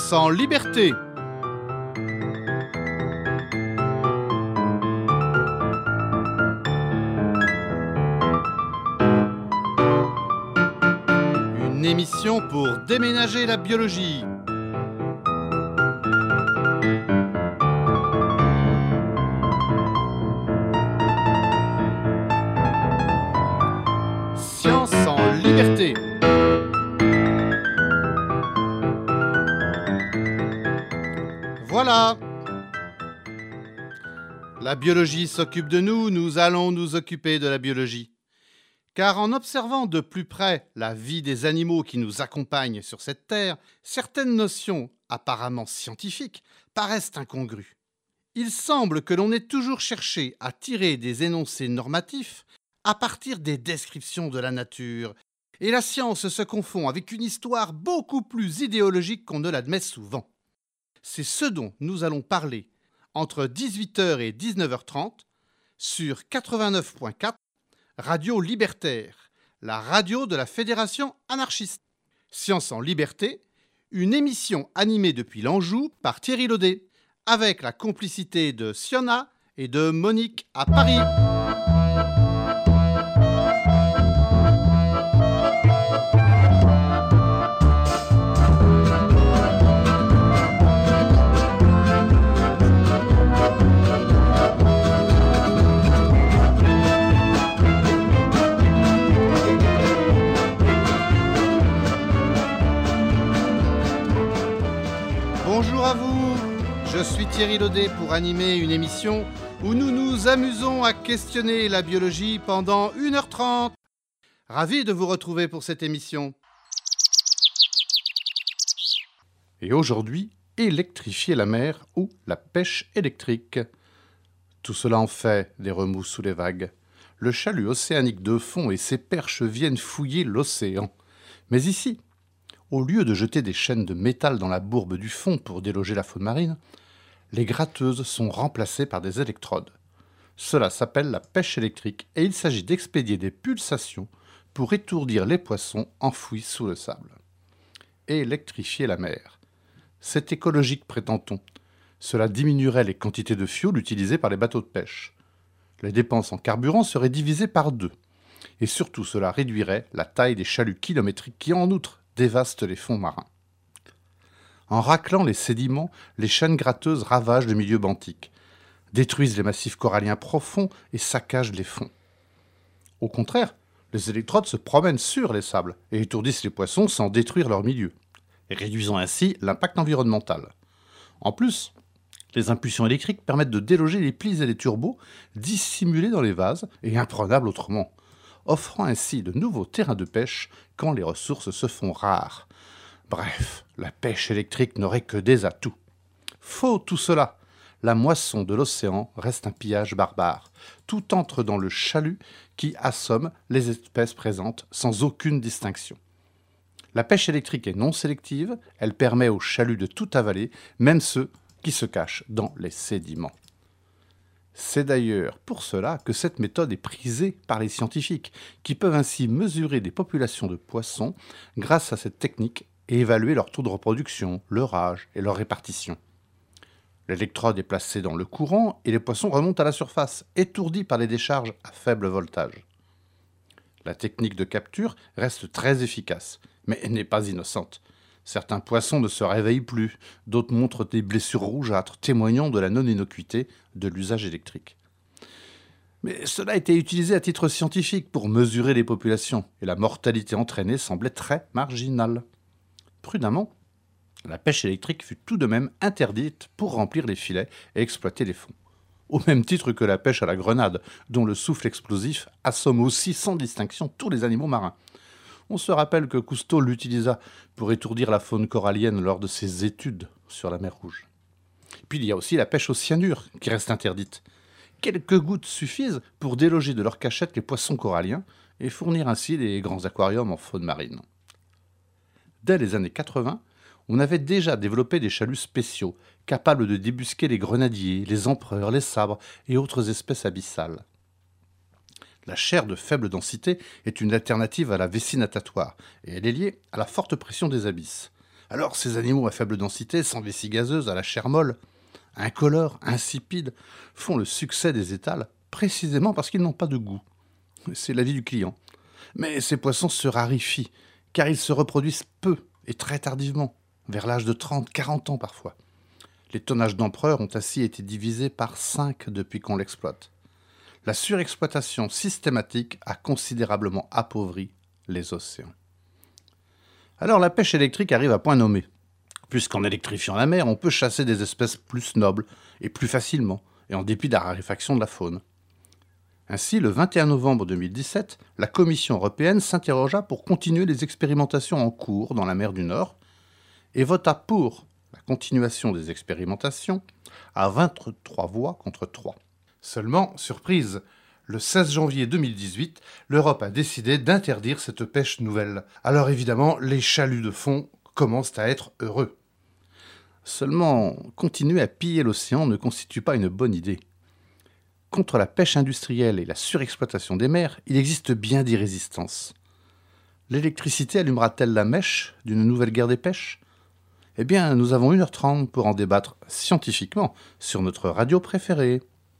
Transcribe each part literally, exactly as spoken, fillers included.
Science en liberté. Une émission pour déménager la biologie. Science en liberté. Voilà. La biologie s'occupe de nous, nous allons nous occuper de la biologie. Car en observant de plus près la vie des animaux qui nous accompagnent sur cette terre, certaines notions apparemment scientifiques paraissent incongrues. Il semble que l'on ait toujours cherché à tirer des énoncés normatifs à partir des descriptions de la nature, et la science se confond avec une histoire beaucoup plus idéologique qu'on ne l'admet souvent. C'est ce dont nous allons parler entre dix-huit heures et dix-neuf heures trente sur quatre-vingt-neuf point quatre, Radio Libertaire, la radio de la Fédération anarchiste. Science en liberté, une émission animée depuis l'Anjou par Thierry Laudet, avec la complicité de Siona et de Monique à Paris. Bonjour à vous, je suis Thierry Laudet pour animer une émission où nous nous amusons à questionner la biologie pendant une heure trente. Ravi de vous retrouver pour cette émission. Et aujourd'hui, électrifier la mer ou la pêche électrique. Tout cela en fait des remous sous les vagues. Le chalut océanique de fond et ses perches viennent fouiller l'océan. Mais ici, au lieu de jeter des chaînes de métal dans la bourbe du fond pour déloger la faune marine, les gratteuses sont remplacées par des électrodes. Cela s'appelle la pêche électrique et il s'agit d'expédier des pulsations pour étourdir les poissons enfouis sous le sable. Électrifier la mer. C'est écologique, prétend-on. Cela diminuerait les quantités de fioul utilisées par les bateaux de pêche. Les dépenses en carburant seraient divisées par deux. Et surtout, cela réduirait la taille des chaluts kilométriques qui, en outre, dévastent les fonds marins. En raclant les sédiments, les chaînes gratteuses ravagent le milieu benthique, détruisent les massifs coralliens profonds et saccagent les fonds. Au contraire, les électrodes se promènent sur les sables et étourdissent les poissons sans détruire leur milieu, réduisant ainsi l'impact environnemental. En plus, les impulsions électriques permettent de déloger les plis et les turbos dissimulés dans les vases et imprenables autrement, offrant ainsi de nouveaux terrains de pêche quand les ressources se font rares. Bref, la pêche électrique n'aurait que des atouts. Faux tout cela, la moisson de l'océan reste un pillage barbare. Tout entre dans le chalut qui assomme les espèces présentes sans aucune distinction. La pêche électrique est non sélective, elle permet aux chaluts de tout avaler, même ceux qui se cachent dans les sédiments. C'est d'ailleurs pour cela que cette méthode est prisée par les scientifiques, qui peuvent ainsi mesurer des populations de poissons grâce à cette technique et évaluer leur taux de reproduction, leur âge et leur répartition. L'électrode est placée dans le courant et les poissons remontent à la surface, étourdis par les décharges à faible voltage. La technique de capture reste très efficace, mais elle n'est pas innocente. Certains poissons ne se réveillent plus, d'autres montrent des blessures rougeâtres, témoignant de la non-innocuité de l'usage électrique. Mais cela a été utilisé à titre scientifique pour mesurer les populations, et la mortalité entraînée semblait très marginale. Prudemment, la pêche électrique fut tout de même interdite pour remplir les filets et exploiter les fonds. Au même titre que la pêche à la grenade, dont le souffle explosif assomme aussi sans distinction tous les animaux marins. On se rappelle que Cousteau l'utilisa pour étourdir la faune corallienne lors de ses études sur la mer Rouge. Puis il y a aussi la pêche au cyanure, qui reste interdite. Quelques gouttes suffisent pour déloger de leur cachette les poissons coralliens et fournir ainsi des grands aquariums en faune marine. Dès les années quatre-vingts, on avait déjà développé des chaluts spéciaux, capables de débusquer les grenadiers, les empereurs, les sabres et autres espèces abyssales. La chair de faible densité est une alternative à la vessie natatoire, et elle est liée à la forte pression des abysses. Alors ces animaux à faible densité, sans vessie gazeuse, à la chair molle, incolores, insipides, font le succès des étals, précisément parce qu'ils n'ont pas de goût. C'est l'avis du client. Mais ces poissons se raréfient, car ils se reproduisent peu et très tardivement, vers l'âge de trente à quarante ans parfois. Les tonnages d'empereurs ont ainsi été divisés par cinq depuis qu'on l'exploite. La surexploitation systématique a considérablement appauvri les océans. Alors la pêche électrique arrive à point nommé, puisqu'en électrifiant la mer, on peut chasser des espèces plus nobles et plus facilement, et en dépit de la raréfaction de la faune. Ainsi, le vingt et un novembre deux mille dix-sept, la Commission européenne s'interrogea pour continuer les expérimentations en cours dans la mer du Nord et vota pour la continuation des expérimentations à vingt-trois voix contre trois. Seulement, surprise, le seize janvier deux mille dix-huit, l'Europe a décidé d'interdire cette pêche nouvelle. Alors évidemment, les chaluts de fond commencent à être heureux. Seulement, continuer à piller l'océan ne constitue pas une bonne idée. Contre la pêche industrielle et la surexploitation des mers, il existe bien des résistances. L'électricité allumera-t-elle la mèche d'une nouvelle guerre des pêches ? Eh bien, nous avons une heure trente pour en débattre scientifiquement sur notre radio préférée.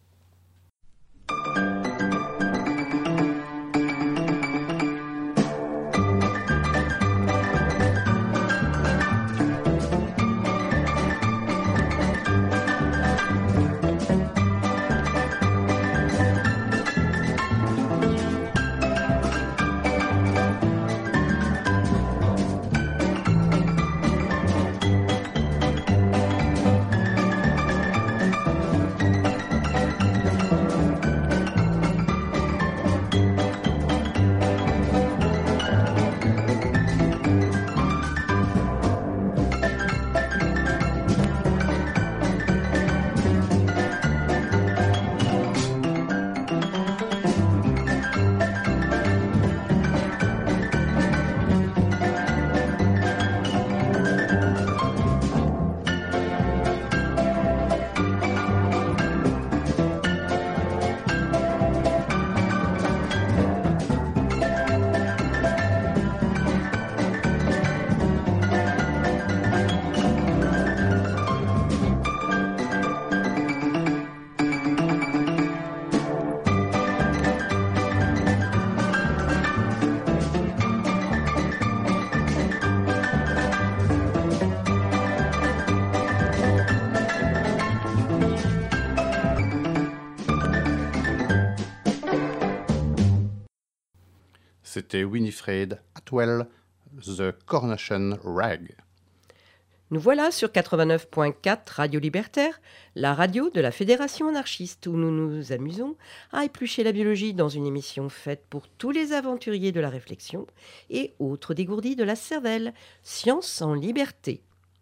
C'était Winifred Atwell, The Coronation Rag. Nous voilà sur quatre-vingt-neuf point quatre Radio Libertaire, la radio de la Fédération anarchiste, où nous nous amusons à éplucher la biologie dans une émission faite pour tous les aventuriers de la réflexion et autres dégourdis de la cervelle. Science en liberté.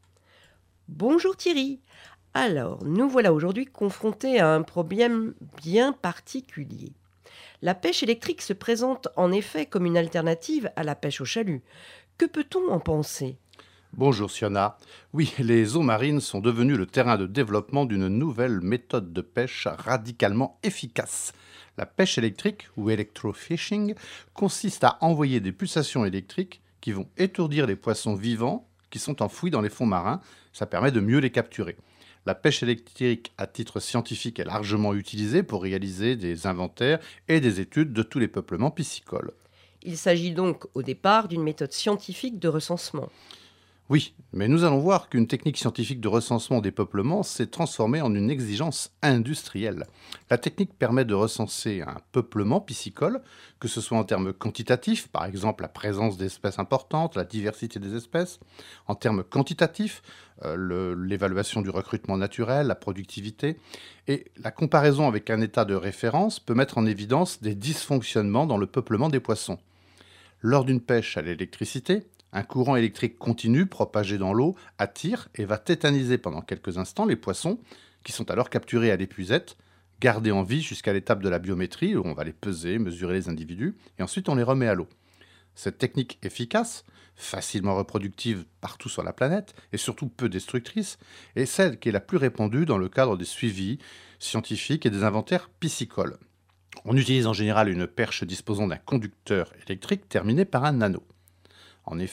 Bonjour Thierry. Alors, nous voilà aujourd'hui confrontés à un problème bien particulier. La pêche électrique se présente en effet comme une alternative à la pêche au chalut. Que peut-on en penser ? Bonjour Siona. Oui, les eaux marines sont devenues le terrain de développement d'une nouvelle méthode de pêche radicalement efficace. La pêche électrique, ou electrofishing, consiste à envoyer des pulsations électriques qui vont étourdir les poissons vivants qui sont enfouis dans les fonds marins. Ça permet de mieux les capturer. La pêche électrique à titre scientifique est largement utilisée pour réaliser des inventaires et des études de tous les peuplements piscicoles. Il s'agit donc au départ d'une méthode scientifique de recensement. Oui, mais nous allons voir qu'une technique scientifique de recensement des peuplements s'est transformée en une exigence industrielle. La technique permet de recenser un peuplement piscicole, que ce soit en termes quantitatifs, par exemple la présence d'espèces importantes, la diversité des espèces, en termes quantitatifs, euh, le, l'évaluation du recrutement naturel, la productivité, et la comparaison avec un état de référence peut mettre en évidence des dysfonctionnements dans le peuplement des poissons. Lors d'une pêche à l'électricité, un courant électrique continu propagé dans l'eau attire et va tétaniser pendant quelques instants les poissons qui sont alors capturés à l'épuisette, gardés en vie jusqu'à l'étape de la biométrie où on va les peser, mesurer les individus et ensuite on les remet à l'eau. Cette technique efficace, facilement reproductive partout sur la planète et surtout peu destructrice, est celle qui est la plus répandue dans le cadre des suivis scientifiques et des inventaires piscicoles. On utilise en général une perche disposant d'un conducteur électrique terminé par un anneau. En effet,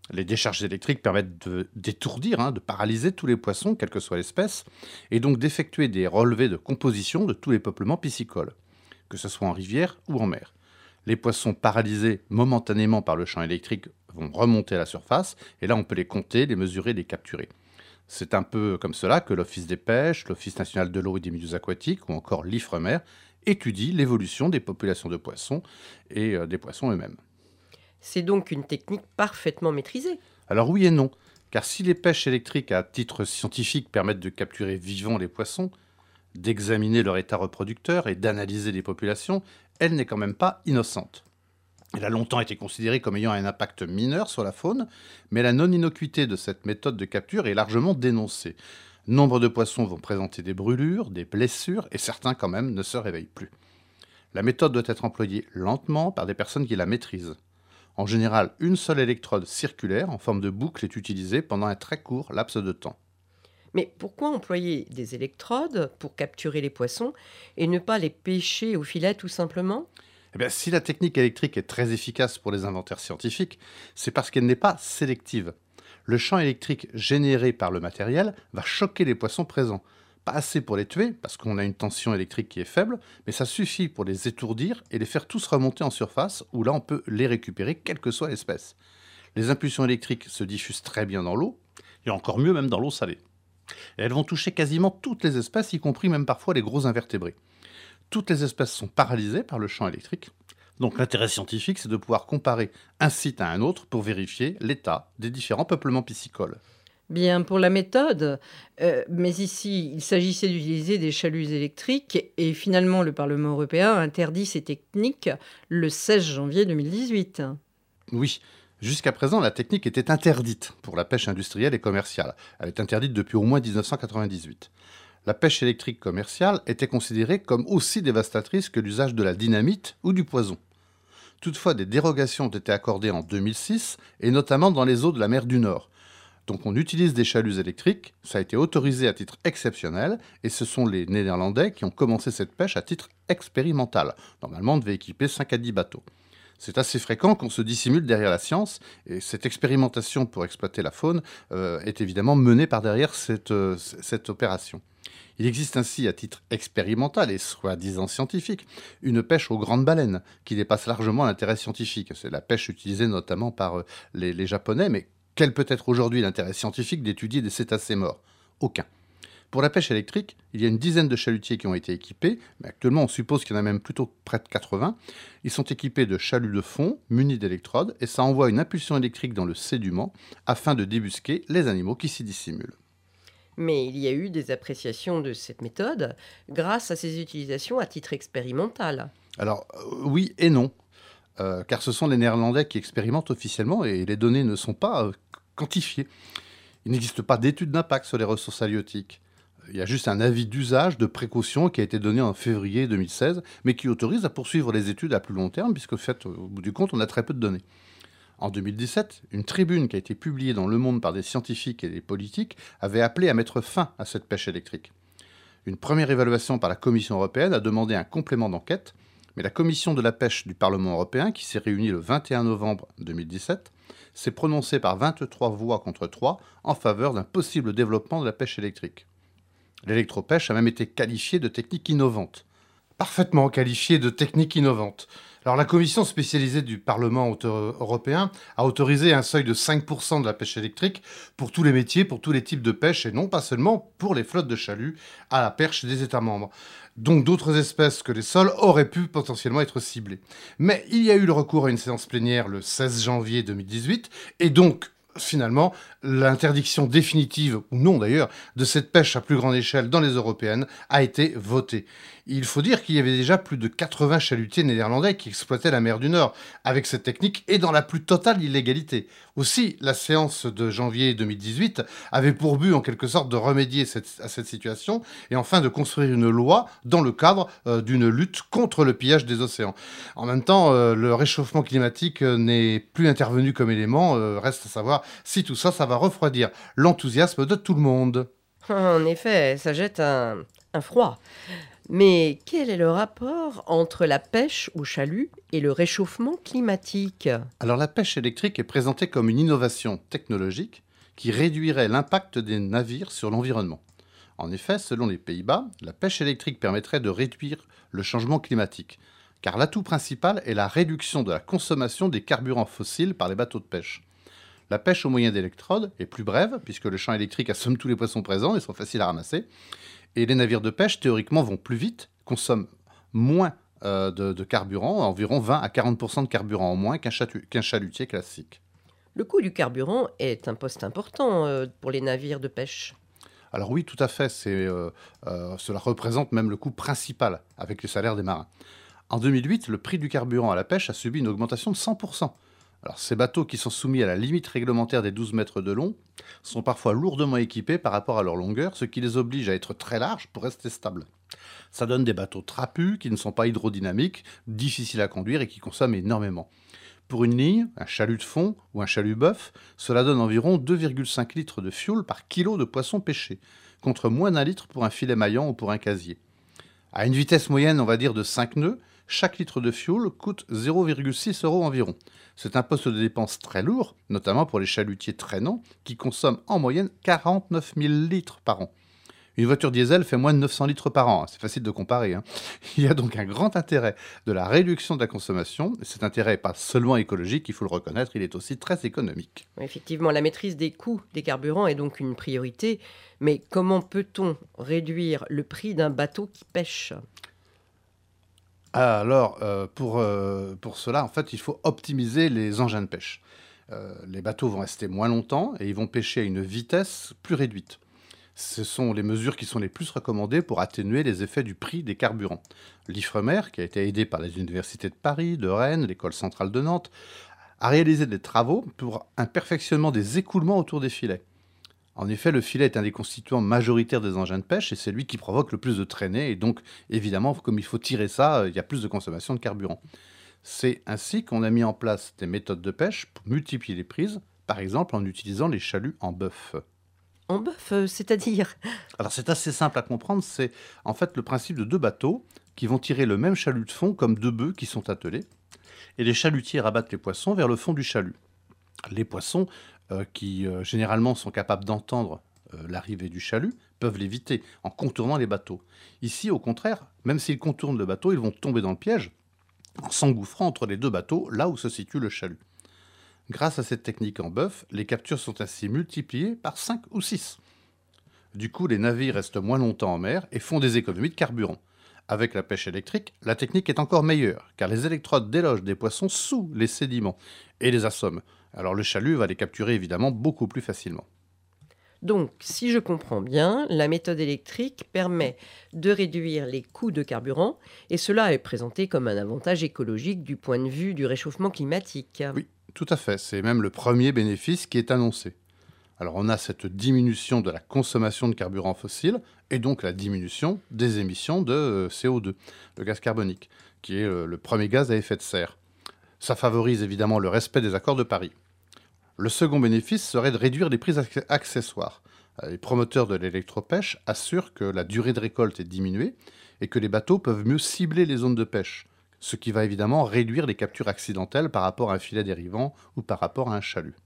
Les décharges électriques permettent de- d'étourdir, hein, de paralyser tous les poissons, quelle que soit l'espèce, et donc d'effectuer des relevés de composition de tous les peuplements piscicoles, que ce soit en rivière ou en mer. Les poissons paralysés momentanément par le champ électrique vont remonter à la surface, et là on peut les compter, les mesurer, les capturer. C'est un peu comme cela que l'Office des pêches, l'Office national de l'eau et des milieux aquatiques, ou encore l'IFREMER, étudient l'évolution des populations de poissons et euh, des poissons eux-mêmes. C'est donc une technique parfaitement maîtrisée. Alors oui et non, car si les pêches électriques à titre scientifique permettent de capturer vivants les poissons, d'examiner leur état reproducteur et d'analyser les populations, elle n'est quand même pas innocente. Elle a longtemps été considérée comme ayant un impact mineur sur la faune, mais la non-innocuité de cette méthode de capture est largement dénoncée. Nombre de poissons vont présenter des brûlures, des blessures, et certains quand même ne se réveillent plus. La méthode doit être employée lentement par des personnes qui la maîtrisent. En général, une seule électrode circulaire en forme de boucle est utilisée pendant un très court laps de temps. Mais pourquoi employer des électrodes pour capturer les poissons et ne pas les pêcher au filet tout simplement? Eh bien, si la technique électrique est très efficace pour les inventaires scientifiques, c'est parce qu'elle n'est pas sélective. Le champ électrique généré par le matériel va choquer les poissons présents. Pas assez pour les tuer, parce qu'on a une tension électrique qui est faible, mais ça suffit pour les étourdir et les faire tous remonter en surface, où là on peut les récupérer, quelle que soit l'espèce. Les impulsions électriques se diffusent très bien dans l'eau, et encore mieux même dans l'eau salée. Et elles vont toucher quasiment toutes les espèces, y compris même parfois les gros invertébrés. Toutes les espèces sont paralysées par le champ électrique. Donc l'intérêt scientifique, c'est de pouvoir comparer un site à un autre pour vérifier l'état des différents peuplements piscicoles. Bien pour la méthode, euh, mais ici, il s'agissait d'utiliser des chaluts électriques et finalement le Parlement européen interdit ces techniques le seize janvier deux mille dix-huit. Oui, jusqu'à présent, la technique était interdite pour la pêche industrielle et commerciale. Elle est interdite depuis au moins dix-neuf cent quatre-vingt-dix-huit. La pêche électrique commerciale était considérée comme aussi dévastatrice que l'usage de la dynamite ou du poison. Toutefois, des dérogations ont été accordées en deux mille six, et notamment dans les eaux de la mer du Nord. Donc on utilise des chaluts électriques, ça a été autorisé à titre exceptionnel, et ce sont les Néerlandais qui ont commencé cette pêche à titre expérimental. Normalement, on devait équiper cinq à dix bateaux. C'est assez fréquent qu'on se dissimule derrière la science, et cette expérimentation pour exploiter la faune euh, est évidemment menée par derrière cette, euh, cette opération. Il existe ainsi, à titre expérimental et soi-disant scientifique, une pêche aux grandes baleines, qui dépasse largement l'intérêt scientifique. C'est la pêche utilisée notamment par euh, les, les Japonais, mais quel peut être aujourd'hui l'intérêt scientifique d'étudier des cétacés morts? Aucun. Pour la pêche électrique, il y a une dizaine de chalutiers qui ont été équipés, mais actuellement on suppose qu'il y en a même plutôt près de quatre-vingts. Ils sont équipés de chaluts de fond, munis d'électrodes, et ça envoie une impulsion électrique dans le sédiment afin de débusquer les animaux qui s'y dissimulent. Mais il y a eu des appréciations de cette méthode grâce à ses utilisations à titre expérimental. Alors euh, oui et non, euh, car ce sont les Néerlandais qui expérimentent officiellement et les données ne sont pas euh, quantifiées. Il n'existe pas d'étude d'impact sur les ressources halieutiques. Il y a juste un avis d'usage, de précaution qui a été donné en février deux mille seize, mais qui autorise à poursuivre les études à plus long terme, puisque au fait, au bout du compte, on a très peu de données. En deux mille dix-sept, une tribune qui a été publiée dans Le Monde par des scientifiques et des politiques avait appelé à mettre fin à cette pêche électrique. Une première évaluation par la Commission européenne a demandé un complément d'enquête, mais la Commission de la pêche du Parlement européen, qui s'est réunie le vingt et un novembre deux mille dix-sept, s'est prononcée par vingt-trois voix contre trois en faveur d'un possible développement de la pêche électrique. L'électropêche a même été qualifiée de technique innovante. Parfaitement qualifiée de technique innovante. Alors la commission spécialisée du Parlement auto- européen a autorisé un seuil de cinq pour cent de la pêche électrique pour tous les métiers, pour tous les types de pêche, et non pas seulement pour les flottes de chaluts à la perche des États membres. Donc d'autres espèces que les sols auraient pu potentiellement être ciblées. Mais il y a eu le recours à une séance plénière le seize janvier deux mille dix-huit, et donc finalement, l'interdiction définitive, ou non d'ailleurs, de cette pêche à plus grande échelle dans les européennes a été votée. Il faut dire qu'il y avait déjà plus de quatre-vingts chalutiers néerlandais qui exploitaient la mer du Nord avec cette technique et dans la plus totale illégalité. Aussi, la séance de janvier deux mille dix-huit avait pour but en quelque sorte de remédier cette, à cette situation et enfin de construire une loi dans le cadre euh, d'une lutte contre le pillage des océans. En même temps, euh, le réchauffement climatique euh, n'est plus intervenu comme élément, euh, reste à savoir si tout ça, ça va refroidir l'enthousiasme de tout le monde. En effet, ça jette un, un froid. Mais quel est le rapport entre la pêche au chalut et le réchauffement climatique? Alors la pêche électrique est présentée comme une innovation technologique qui réduirait l'impact des navires sur l'environnement. En effet, selon les Pays-Bas, la pêche électrique permettrait de réduire le changement climatique, car l'atout principal est la réduction de la consommation des carburants fossiles par les bateaux de pêche. La pêche au moyen d'électrodes est plus brève, puisque le champ électrique assomme tous les poissons présents et sont faciles à ramasser. Et les navires de pêche, théoriquement, vont plus vite, consomment moins euh, de, de carburant, environ vingt à quarante pour cent de carburant en moins qu'un, chatu- qu'un chalutier classique. Le coût du carburant est un poste important euh, pour les navires de pêche. Alors oui, tout à fait, c'est, euh, euh, cela représente même le coût principal avec les salaires des marins. En deux mille huit, le prix du carburant à la pêche a subi une augmentation de cent pour cent. Alors, ces bateaux qui sont soumis à la limite réglementaire des douze mètres de long sont parfois lourdement équipés par rapport à leur longueur, ce qui les oblige à être très larges pour rester stables. Ça donne des bateaux trapus qui ne sont pas hydrodynamiques, difficiles à conduire et qui consomment énormément. Pour une ligne, un chalut de fond ou un chalut bœuf, cela donne environ deux virgule cinq litres de fioul par kilo de poisson pêché, contre moins d'un litre pour un filet maillant ou pour un casier. À une vitesse moyenne, on va dire de cinq nœuds, chaque litre de fioul coûte zéro virgule six euros environ. C'est un poste de dépense très lourd, notamment pour les chalutiers traînants, qui consomment en moyenne quarante-neuf mille litres par an. Une voiture diesel fait moins de neuf cents litres par an, c'est facile de comparer. Hein. Il y a donc un grand intérêt de la réduction de la consommation. Cet intérêt n'est pas seulement écologique, il faut le reconnaître, il est aussi très économique. Effectivement, la maîtrise des coûts des carburants est donc une priorité. Mais comment peut-on réduire le prix d'un bateau qui pêche? Alors, euh, pour, euh, pour cela, en fait, il faut optimiser les engins de pêche. Euh, les bateaux vont rester moins longtemps et ils vont pêcher à une vitesse plus réduite. Ce sont les mesures qui sont les plus recommandées pour atténuer les effets du prix des carburants. L'Ifremer, qui a été aidé par les universités de Paris, de Rennes, l'École centrale de Nantes, a réalisé des travaux pour un perfectionnement des écoulements autour des filets. En effet, le filet est un des constituants majoritaires des engins de pêche et c'est lui qui provoque le plus de traînées. Et donc, évidemment, comme il faut tirer ça, il y a plus de consommation de carburant. C'est ainsi qu'on a mis en place des méthodes de pêche pour multiplier les prises, par exemple en utilisant les chaluts en bœuf. En bœuf, euh, c'est-à-dire? Alors c'est assez simple à comprendre, c'est en fait le principe de deux bateaux qui vont tirer le même chalut de fond comme deux bœufs qui sont attelés. Et les chalutiers rabattent les poissons vers le fond du chalut. Les poissons, euh, qui euh, généralement sont capables d'entendre euh, l'arrivée du chalut, peuvent l'éviter en contournant les bateaux. Ici, au contraire, même s'ils contournent le bateau, ils vont tomber dans le piège en s'engouffrant entre les deux bateaux, là où se situe le chalut. Grâce à cette technique en bœuf, les captures sont ainsi multipliées par cinq ou six. Du coup, les navires restent moins longtemps en mer et font des économies de carburant. Avec la pêche électrique, la technique est encore meilleure, car les électrodes délogent des poissons sous les sédiments et les assomment. Alors le chalut va les capturer évidemment beaucoup plus facilement. Donc, si je comprends bien, la méthode électrique permet de réduire les coûts de carburant et cela est présenté comme un avantage écologique du point de vue du réchauffement climatique. Oui, tout à fait. C'est même le premier bénéfice qui est annoncé. Alors on a cette diminution de la consommation de carburant fossile et donc la diminution des émissions de C O deux, le gaz carbonique, qui est le premier gaz à effet de serre. Ça favorise évidemment le respect des accords de Paris. Le second bénéfice serait de réduire les prix accessoires. Les promoteurs de l'électropêche assurent que la durée de récolte est diminuée et que les bateaux peuvent mieux cibler les zones de pêche, ce qui va évidemment réduire les captures accidentelles par rapport à un filet dérivant ou par rapport à un chalut.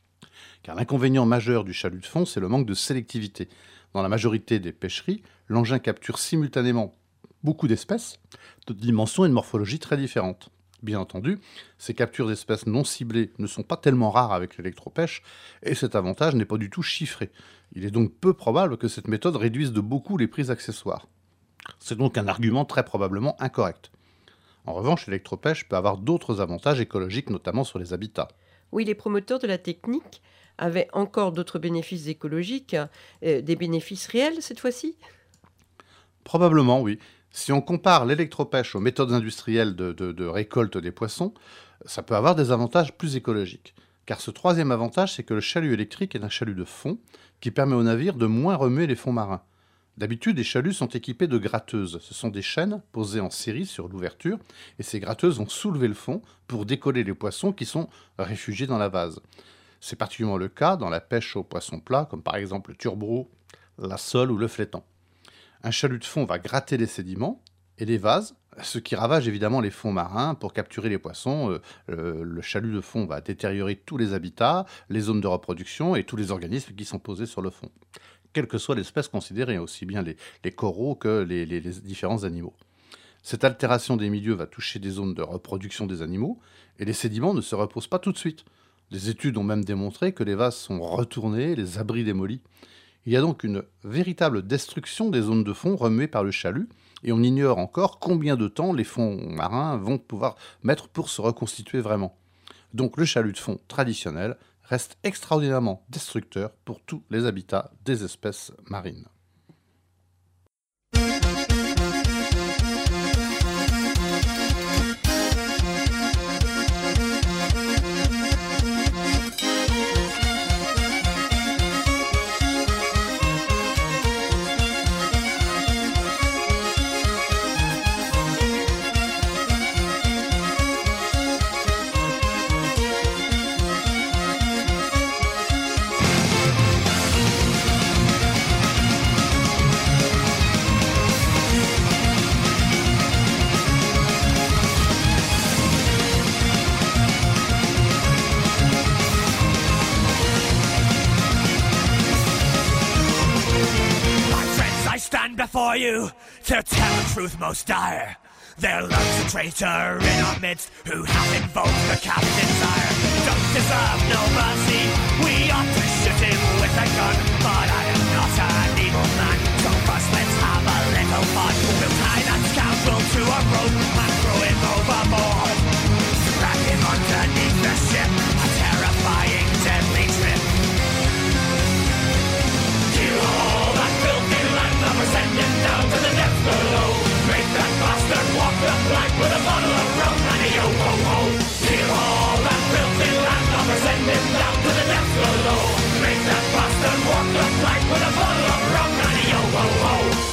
Car l'inconvénient majeur du chalut de fond, c'est le manque de sélectivité. Dans la majorité des pêcheries, l'engin capture simultanément beaucoup d'espèces, de dimensions et de morphologie très différentes. Bien entendu, ces captures d'espèces non ciblées ne sont pas tellement rares avec l'électropêche, et cet avantage n'est pas du tout chiffré. Il est donc peu probable que cette méthode réduise de beaucoup les prix accessoires. C'est donc un argument très probablement incorrect. En revanche, l'électropêche peut avoir d'autres avantages écologiques, notamment sur les habitats. Oui, les promoteurs de la technique avaient encore d'autres bénéfices écologiques, euh, des bénéfices réels cette fois-ci? Probablement, oui. Si on compare l'électropêche aux méthodes industrielles de, de, de récolte des poissons, ça peut avoir des avantages plus écologiques. Car ce troisième avantage, c'est que le chalut électrique est un chalut de fond qui permet aux navires de moins remuer les fonds marins. D'habitude, les chaluts sont équipés de gratteuses. Ce sont des chaînes posées en série sur l'ouverture, et ces gratteuses vont soulever le fond pour décoller les poissons qui sont réfugiés dans la vase. C'est particulièrement le cas dans la pêche aux poissons plats, comme par exemple le turbot, la sole ou le flétan. Un chalut de fond va gratter les sédiments et les vases, ce qui ravage évidemment les fonds marins pour capturer les poissons. Euh, le chalut de fond va détériorer tous les habitats, les zones de reproduction et tous les organismes qui sont posés sur le fond, quelle que soit l'espèce considérée, aussi bien les, les coraux que les, les, les différents animaux. Cette altération des milieux va toucher des zones de reproduction des animaux et les sédiments ne se reposent pas tout de suite. Des études ont même démontré que les vases sont retournés, les abris démolis. Il y a donc une véritable destruction des zones de fond remuées par le chalut, et on ignore encore combien de temps les fonds marins vont pouvoir mettre pour se reconstituer vraiment. Donc le chalut de fond traditionnel reste extraordinairement destructeur pour tous les habitats des espèces marines. Before you to tell a truth most dire. There lurks a traitor in our midst who hath invoked the captain's ire. Don't deserve no mercy, we ought to shoot him with a gun. But I am not an evil man, so first let's have a little fun. We'll tie that scoundrel to a rope and throw him overboard. Drag him underneath the ship, a terrifying deadly trip. Kill all that filthy landlubbers, send him down to the depths below. Make that bastard walk the plank with a bottle of rum and a yo-ho-ho. Kill all that filthy landlubbers, send him down to the depths below. Make that bastard walk the plank with a bottle of rum and a yo-ho-ho.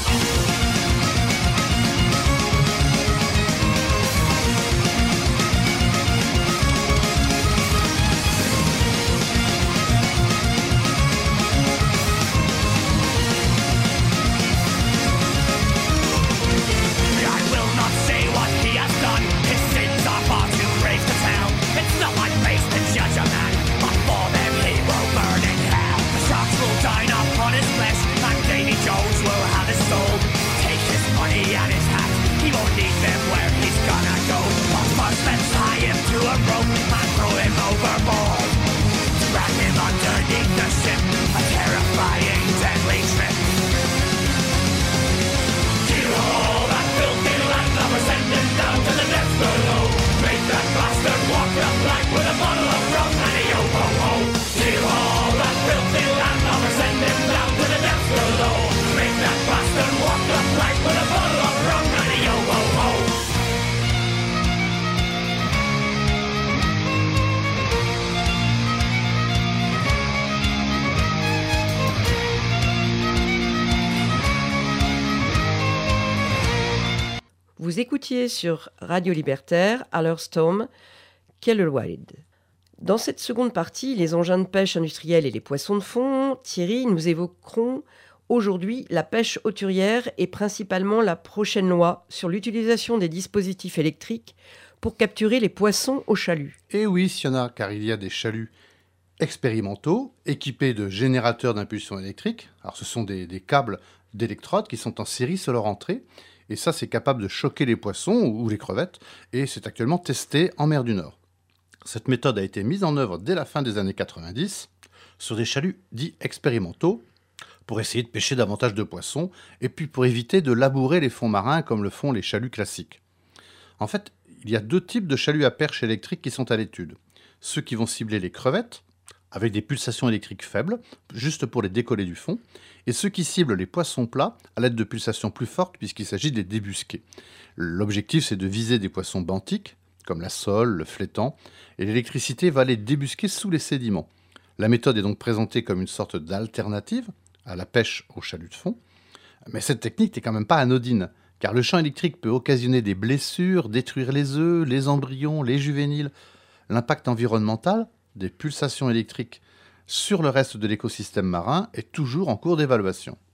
Vous écoutiez sur Radio Libertaire, à leur Storm, Kellerwild. Dans cette seconde partie, les engins de pêche industriels et les poissons de fond, Thierry, nous évoquerons aujourd'hui la pêche hauturière et principalement la prochaine loi sur l'utilisation des dispositifs électriques pour capturer les poissons au chalut. Et oui, s'il y en a, car il y a des chaluts expérimentaux équipés de générateurs d'impulsion électrique. Alors ce sont des, des câbles d'électrodes qui sont en série sur leur entrée. Et ça, c'est capable de choquer les poissons ou les crevettes. Et c'est actuellement testé en mer du Nord. Cette méthode a été mise en œuvre dès la fin des années quatre-vingt-dix sur des chaluts dits expérimentaux pour essayer de pêcher davantage de poissons et puis pour éviter de labourer les fonds marins comme le font les chaluts classiques. En fait, il y a deux types de chaluts à perche électriques qui sont à l'étude. Ceux qui vont cibler les crevettes avec des pulsations électriques faibles, juste pour les décoller du fond, et ceux qui ciblent les poissons plats à l'aide de pulsations plus fortes puisqu'il s'agit de les débusquer. L'objectif, c'est de viser des poissons benthiques, comme la sole, le flétan, et l'électricité va les débusquer sous les sédiments. La méthode est donc présentée comme une sorte d'alternative à la pêche au chalut de fond, mais cette technique n'est quand même pas anodine, car le champ électrique peut occasionner des blessures, détruire les œufs, les embryons, les juvéniles. L'impact environnemental des pulsations électriques sur le reste de l'écosystème marin est toujours en cours d'évaluation.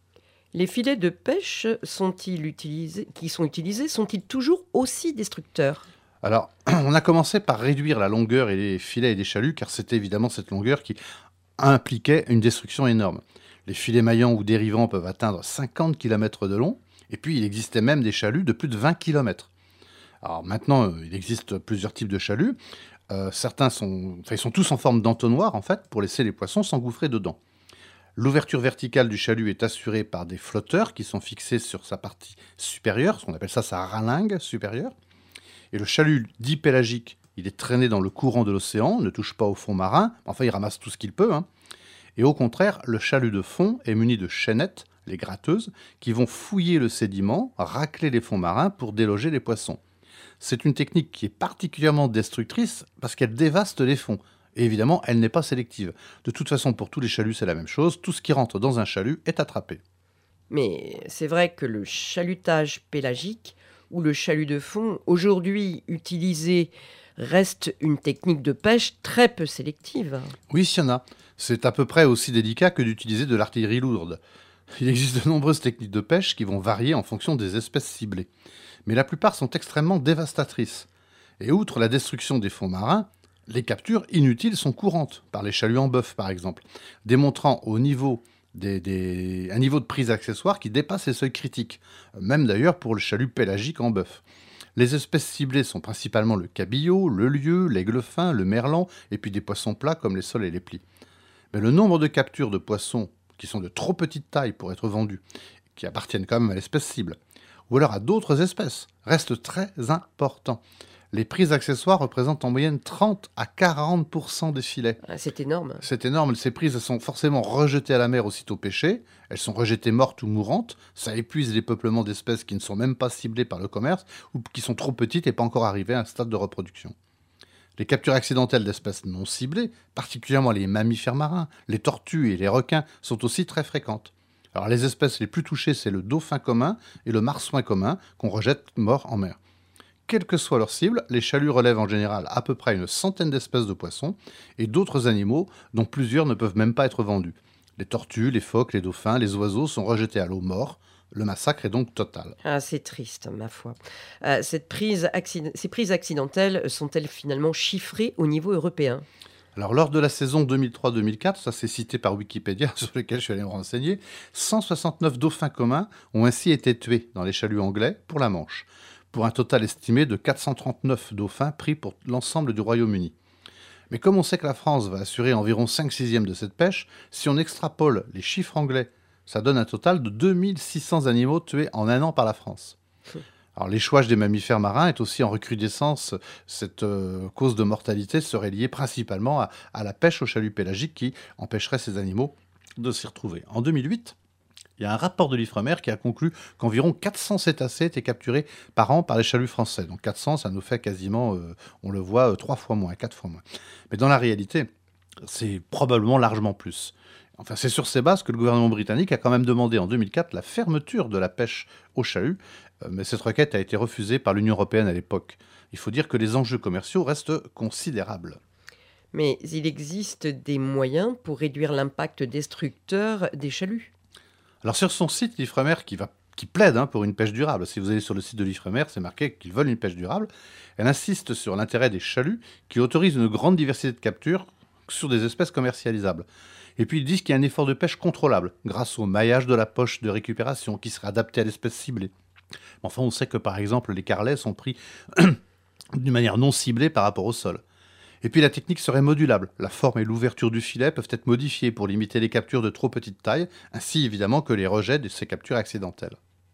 Les filets de pêche sont-ils utilisés, qui sont utilisés sont-ils toujours aussi destructeurs ? Alors, on a commencé par réduire la longueur et les filets et des chaluts, car c'était évidemment cette longueur qui impliquait une destruction énorme. Les filets maillants ou dérivants peuvent atteindre cinquante kilomètres de long, et puis il existait même des chaluts de plus de vingt kilomètres. Alors maintenant, euh, il existe plusieurs types de chaluts. Euh, certains sont, enfin, ils sont tous en forme d'entonnoir, en fait, pour laisser les poissons s'engouffrer dedans. L'ouverture verticale du chalut est assurée par des flotteurs qui sont fixés sur sa partie supérieure, ce qu'on appelle ça sa ralingue supérieure. Et le chalut dit pélagique, il est traîné dans le courant de l'océan, ne touche pas au fond marin, enfin il ramasse tout ce qu'il peut. Hein. Et au contraire, le chalut de fond est muni de chaînettes, les gratteuses, qui vont fouiller le sédiment, racler les fonds marins pour déloger les poissons. C'est une technique qui est particulièrement destructrice parce qu'elle dévaste les fonds. Et évidemment, elle n'est pas sélective. De toute façon, pour tous les chaluts, c'est la même chose. Tout ce qui rentre dans un chalut est attrapé. Mais c'est vrai que le chalutage pélagique ou le chalut de fond, aujourd'hui utilisé, reste une technique de pêche très peu sélective. Oui, s'il y en a. C'est à peu près aussi délicat que d'utiliser de l'artillerie lourde. Il existe de nombreuses techniques de pêche qui vont varier en fonction des espèces ciblées. Mais la plupart sont extrêmement dévastatrices. Et outre la destruction des fonds marins, les captures inutiles sont courantes, par les chaluts en bœuf par exemple, démontrant au niveau des, des, un niveau de prise accessoire qui dépasse les seuils critiques, même d'ailleurs pour le chalut pélagique en bœuf. Les espèces ciblées sont principalement le cabillaud, le lieu, l'aigle fin, le merlan, et puis des poissons plats comme les sols et les plis. Mais le nombre de captures de poissons qui sont de trop petite taille pour être vendus, qui appartiennent quand même à l'espèce cible, ou alors à d'autres espèces, reste très important. Les prises accessoires représentent en moyenne trente à quarante pour cent des filets. Ah, c'est énorme. C'est énorme. Ces prises sont forcément rejetées à la mer aussitôt pêchées. Elles sont rejetées mortes ou mourantes. Ça épuise les peuplements d'espèces qui ne sont même pas ciblées par le commerce ou qui sont trop petites et pas encore arrivées à un stade de reproduction. Les captures accidentelles d'espèces non ciblées, particulièrement les mammifères marins, les tortues et les requins, sont aussi très fréquentes. Alors les espèces les plus touchées, c'est le dauphin commun et le marsouin commun qu'on rejette morts en mer. Quelle que soit leur cible, les chaluts relèvent en général à peu près une centaine d'espèces de poissons et d'autres animaux dont plusieurs ne peuvent même pas être vendus. Les tortues, les phoques, les dauphins, les oiseaux sont rejetés à l'eau morts. Le massacre est donc total. Ah, c'est triste, ma foi. Euh, cette prise accid- ces prises accidentelles sont-elles finalement chiffrées au niveau européen ? Alors, lors de la saison deux mille trois deux mille quatre, ça c'est cité par Wikipédia, sur lequel je suis allé me renseigner, cent soixante-neuf dauphins communs ont ainsi été tués dans les chaluts anglais pour la Manche, pour un total estimé de quatre cent trente-neuf dauphins pris pour l'ensemble du Royaume-Uni. Mais comme on sait que la France va assurer environ cinq sixièmes de cette pêche, si on extrapole les chiffres anglais, ça donne un total de deux mille six cents animaux tués en un an par la France. Alors, l'échouage des mammifères marins est aussi en recrudescence. Cette euh, cause de mortalité serait liée principalement à, à la pêche au chalut pélagique qui empêcherait ces animaux de s'y retrouver. En deux mille huit, il y a un rapport de l'Ifremer qui a conclu qu'environ quatre cents cétacés étaient capturés par an par les chaluts français. Donc quatre cents, ça nous fait quasiment, euh, on le voit, euh, trois fois moins, quatre fois moins. Mais dans la réalité, c'est probablement largement plus. Enfin, c'est sur ces bases que le gouvernement britannique a quand même demandé en deux mille quatre la fermeture de la pêche au chalut, euh, mais cette requête a été refusée par l'Union européenne à l'époque. Il faut dire que les enjeux commerciaux restent considérables. Mais il existe des moyens pour réduire l'impact destructeur des chaluts. Alors sur son site, l'Ifremer qui, va, qui plaide hein, pour une pêche durable, si vous allez sur le site de l'Ifremer, c'est marqué qu'ils veulent une pêche durable, elle insiste sur l'intérêt des chaluts qui autorisent une grande diversité de captures sur des espèces commercialisables. Et puis ils disent qu'il y a un effort de pêche contrôlable, grâce au maillage de la poche de récupération qui serait adapté à l'espèce ciblée. Enfin, on sait que par exemple les carlets sont pris d'une manière non ciblée par rapport au sol. Et puis la technique serait modulable. La forme et l'ouverture du filet peuvent être modifiées pour limiter les captures de trop petite taille, ainsi évidemment que les rejets de ces captures accidentelles.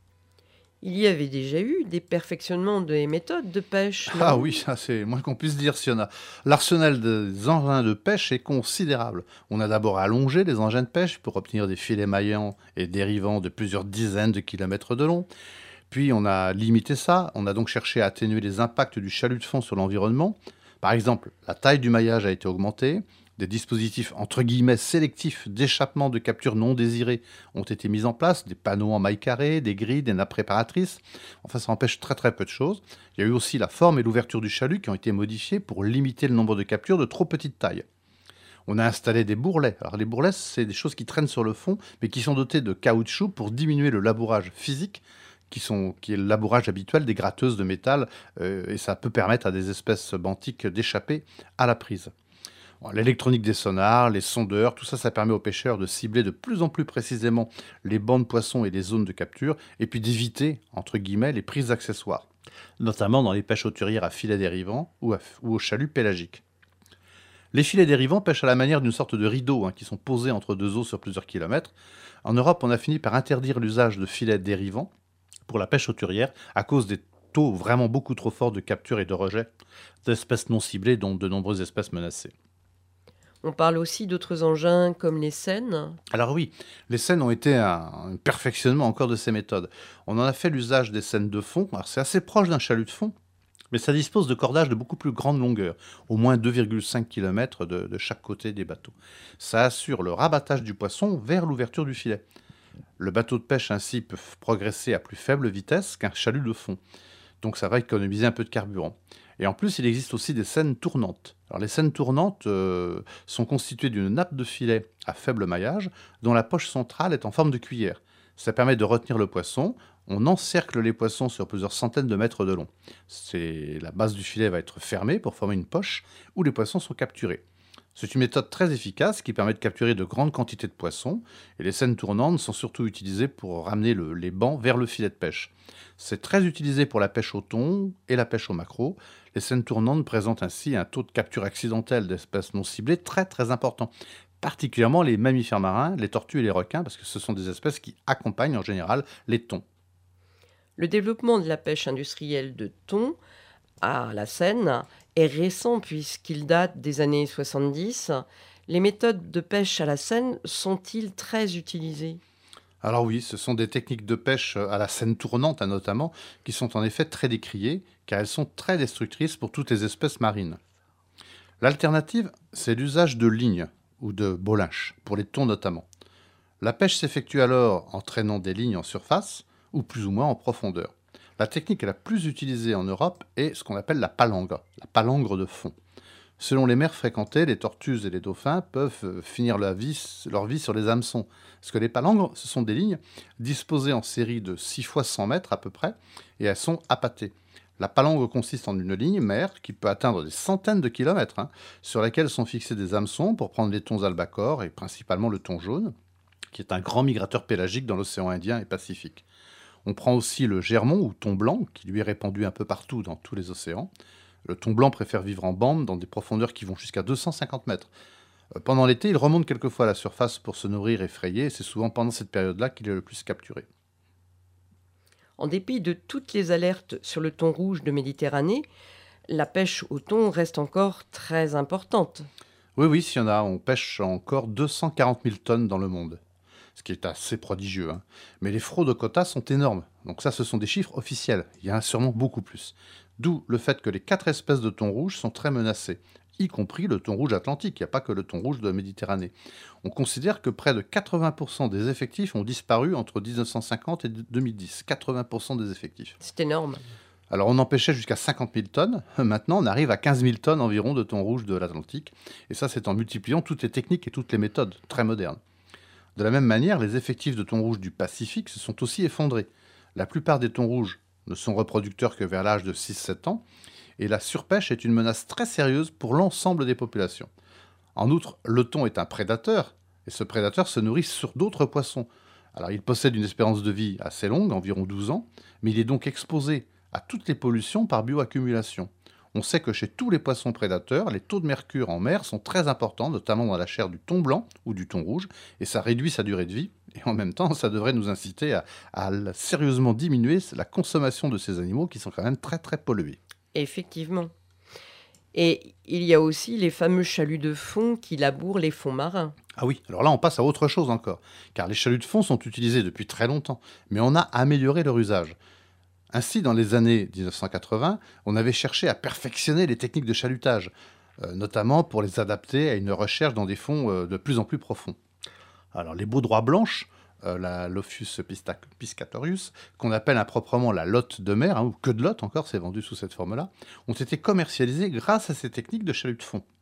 Il y avait déjà eu des perfectionnements des méthodes de pêche. non Ah oui, ça c'est moins qu'on puisse dire s'il y en a. L'arsenal des engins de pêche est considérable. On a d'abord allongé les engins de pêche pour obtenir des filets maillants et dérivants de plusieurs dizaines de kilomètres de long. Puis on a limité ça, on a donc cherché à atténuer les impacts du chalut de fond sur l'environnement. Par exemple, la taille du maillage a été augmentée, des dispositifs entre guillemets sélectifs d'échappement de captures non désirées ont été mis en place, des panneaux en mailles carrées, des grilles, des nappes préparatrices. Enfin, ça empêche très très peu de choses. Il y a eu aussi la forme et l'ouverture du chalut qui ont été modifiées pour limiter le nombre de captures de trop petite taille. On a installé des bourrelets. Alors les bourrelets, c'est des choses qui traînent sur le fond, mais qui sont dotées de caoutchouc pour diminuer le labourage physique, qui, sont, qui est le labourage habituel des gratteuses de métal, euh, et ça peut permettre à des espèces benthiques d'échapper à la prise. Bon, l'électronique des sonars, les sondeurs, tout ça, ça permet aux pêcheurs de cibler de plus en plus précisément les bancs de poissons et les zones de capture, et puis d'éviter, entre guillemets, les prises accessoires, notamment dans les pêches hauturières à filets dérivants ou, à, ou aux chaluts pélagiques. Les filets dérivants pêchent à la manière d'une sorte de rideau hein, qui sont posés entre deux eaux sur plusieurs kilomètres. En Europe, on a fini par interdire l'usage de filets dérivants pour la pêche hauturière à cause des taux vraiment beaucoup trop forts de capture et de rejet d'espèces non ciblées, dont de nombreuses espèces menacées. On parle aussi d'autres engins comme les seines. Alors oui, les seines ont été un, un perfectionnement encore de ces méthodes. On en a fait l'usage des seines de fond. Alors c'est assez proche d'un chalut de fond, mais ça dispose de cordages de beaucoup plus grande longueur, au moins deux virgule cinq kilomètres de, de chaque côté des bateaux. Ça assure le rabattage du poisson vers l'ouverture du filet. Le bateau de pêche ainsi peut progresser à plus faible vitesse qu'un chalut de fond. Donc ça va économiser un peu de carburant. Et en plus, il existe aussi des seines tournantes. Alors les seines tournantes euh, sont constituées d'une nappe de filet à faible maillage dont la poche centrale est en forme de cuillère. Ça permet de retenir le poisson. On encercle les poissons sur plusieurs centaines de mètres de long. C'est... La base du filet va être fermée pour former une poche où les poissons sont capturés. C'est une méthode très efficace qui permet de capturer de grandes quantités de poissons. Et les seines tournantes sont surtout utilisées pour ramener le, les bancs vers le filet de pêche. C'est très utilisé pour la pêche au thon et la pêche au maquereau. Les seines tournantes présentent ainsi un taux de capture accidentelle d'espèces non ciblées très très important. Particulièrement les mammifères marins, les tortues et les requins, parce que ce sont des espèces qui accompagnent en général les thons. Le développement de la pêche industrielle de thon à la Seine est récent puisqu'il date des années soixante-dix. Les méthodes de pêche à la Seine sont-ils très utilisées ? Alors oui, ce sont des techniques de pêche à la seine tournante hein, notamment, qui sont en effet très décriées, car elles sont très destructrices pour toutes les espèces marines. L'alternative, c'est l'usage de lignes ou de bolinches, pour les thons notamment. La pêche s'effectue alors en traînant des lignes en surface, ou plus ou moins en profondeur. La technique la plus utilisée en Europe est ce qu'on appelle la palangre, la palangre de fond. Selon les mers fréquentées, les tortues et les dauphins peuvent finir leur vie, leur vie sur les hameçons. Parce que les palangres, ce sont des lignes disposées en série de six fois cent mètres à peu près, et elles sont appâtées. La palangre consiste en une ligne mère qui peut atteindre des centaines de kilomètres, hein, sur laquelle sont fixés des hameçons pour prendre les thons albacores, et principalement le thon jaune, qui est un grand migrateur pélagique dans l'océan Indien et Pacifique. On prend aussi le germon ou thon blanc, qui lui est répandu un peu partout dans tous les océans. Le thon blanc préfère vivre en bande dans des profondeurs qui vont jusqu'à deux cent cinquante mètres. Pendant l'été, il remonte quelquefois à la surface pour se nourrir et frayer, et c'est souvent pendant cette période-là qu'il est le plus capturé. En dépit de toutes les alertes sur le thon rouge de Méditerranée, la pêche au thon reste encore très importante. Oui, oui, s'il y en a, on pêche encore deux cent quarante mille tonnes dans le monde, ce qui est assez prodigieux. Hein. Mais les fraudes au quota sont énormes. Donc ça, ce sont des chiffres officiels. Il y en a sûrement beaucoup plus. D'où le fait que les quatre espèces de thon rouge sont très menacées, y compris le thon rouge atlantique. Il n'y a pas que le thon rouge de la Méditerranée. On considère que près de quatre-vingts pour cent des effectifs ont disparu entre dix-neuf cent cinquante et deux mille dix. quatre-vingts pour cent des effectifs. C'est énorme. Alors on en pêchait jusqu'à cinquante mille tonnes. Maintenant, on arrive à quinze mille tonnes environ de thon rouge de l'Atlantique. Et ça, c'est en multipliant toutes les techniques et toutes les méthodes très modernes. De la même manière, les effectifs de thon rouge du Pacifique se sont aussi effondrés. La plupart des thons rouges ne sont reproducteurs que vers l'âge de six sept ans, et la surpêche est une menace très sérieuse pour l'ensemble des populations. En outre, le thon est un prédateur, et ce prédateur se nourrit sur d'autres poissons. Alors il possède une espérance de vie assez longue, environ douze ans, mais il est donc exposé à toutes les pollutions par bioaccumulation. On sait que chez tous les poissons prédateurs, les taux de mercure en mer sont très importants, notamment dans la chair du thon blanc ou du thon rouge, et ça réduit sa durée de vie. Et en même temps, ça devrait nous inciter à, à sérieusement diminuer la consommation de ces animaux qui sont quand même très très pollués. Effectivement. Et il y a aussi les fameux chaluts de fond qui labourent les fonds marins. Ah oui, alors là on passe à autre chose encore, car les chaluts de fond sont utilisés depuis très longtemps, mais on a amélioré leur usage. Ainsi, dans les années dix-neuf cent quatre-vingts, on avait cherché à perfectionner les techniques de chalutage, euh, notamment pour les adapter à une recherche dans des fonds euh, de plus en plus profonds. Alors les baudroies blanches, euh, la Lophius piscatorius, qu'on appelle improprement la lotte de mer, hein, ou queue de lotte encore, c'est vendu sous cette forme-là, ont été commercialisées grâce à ces techniques de chalut de fond.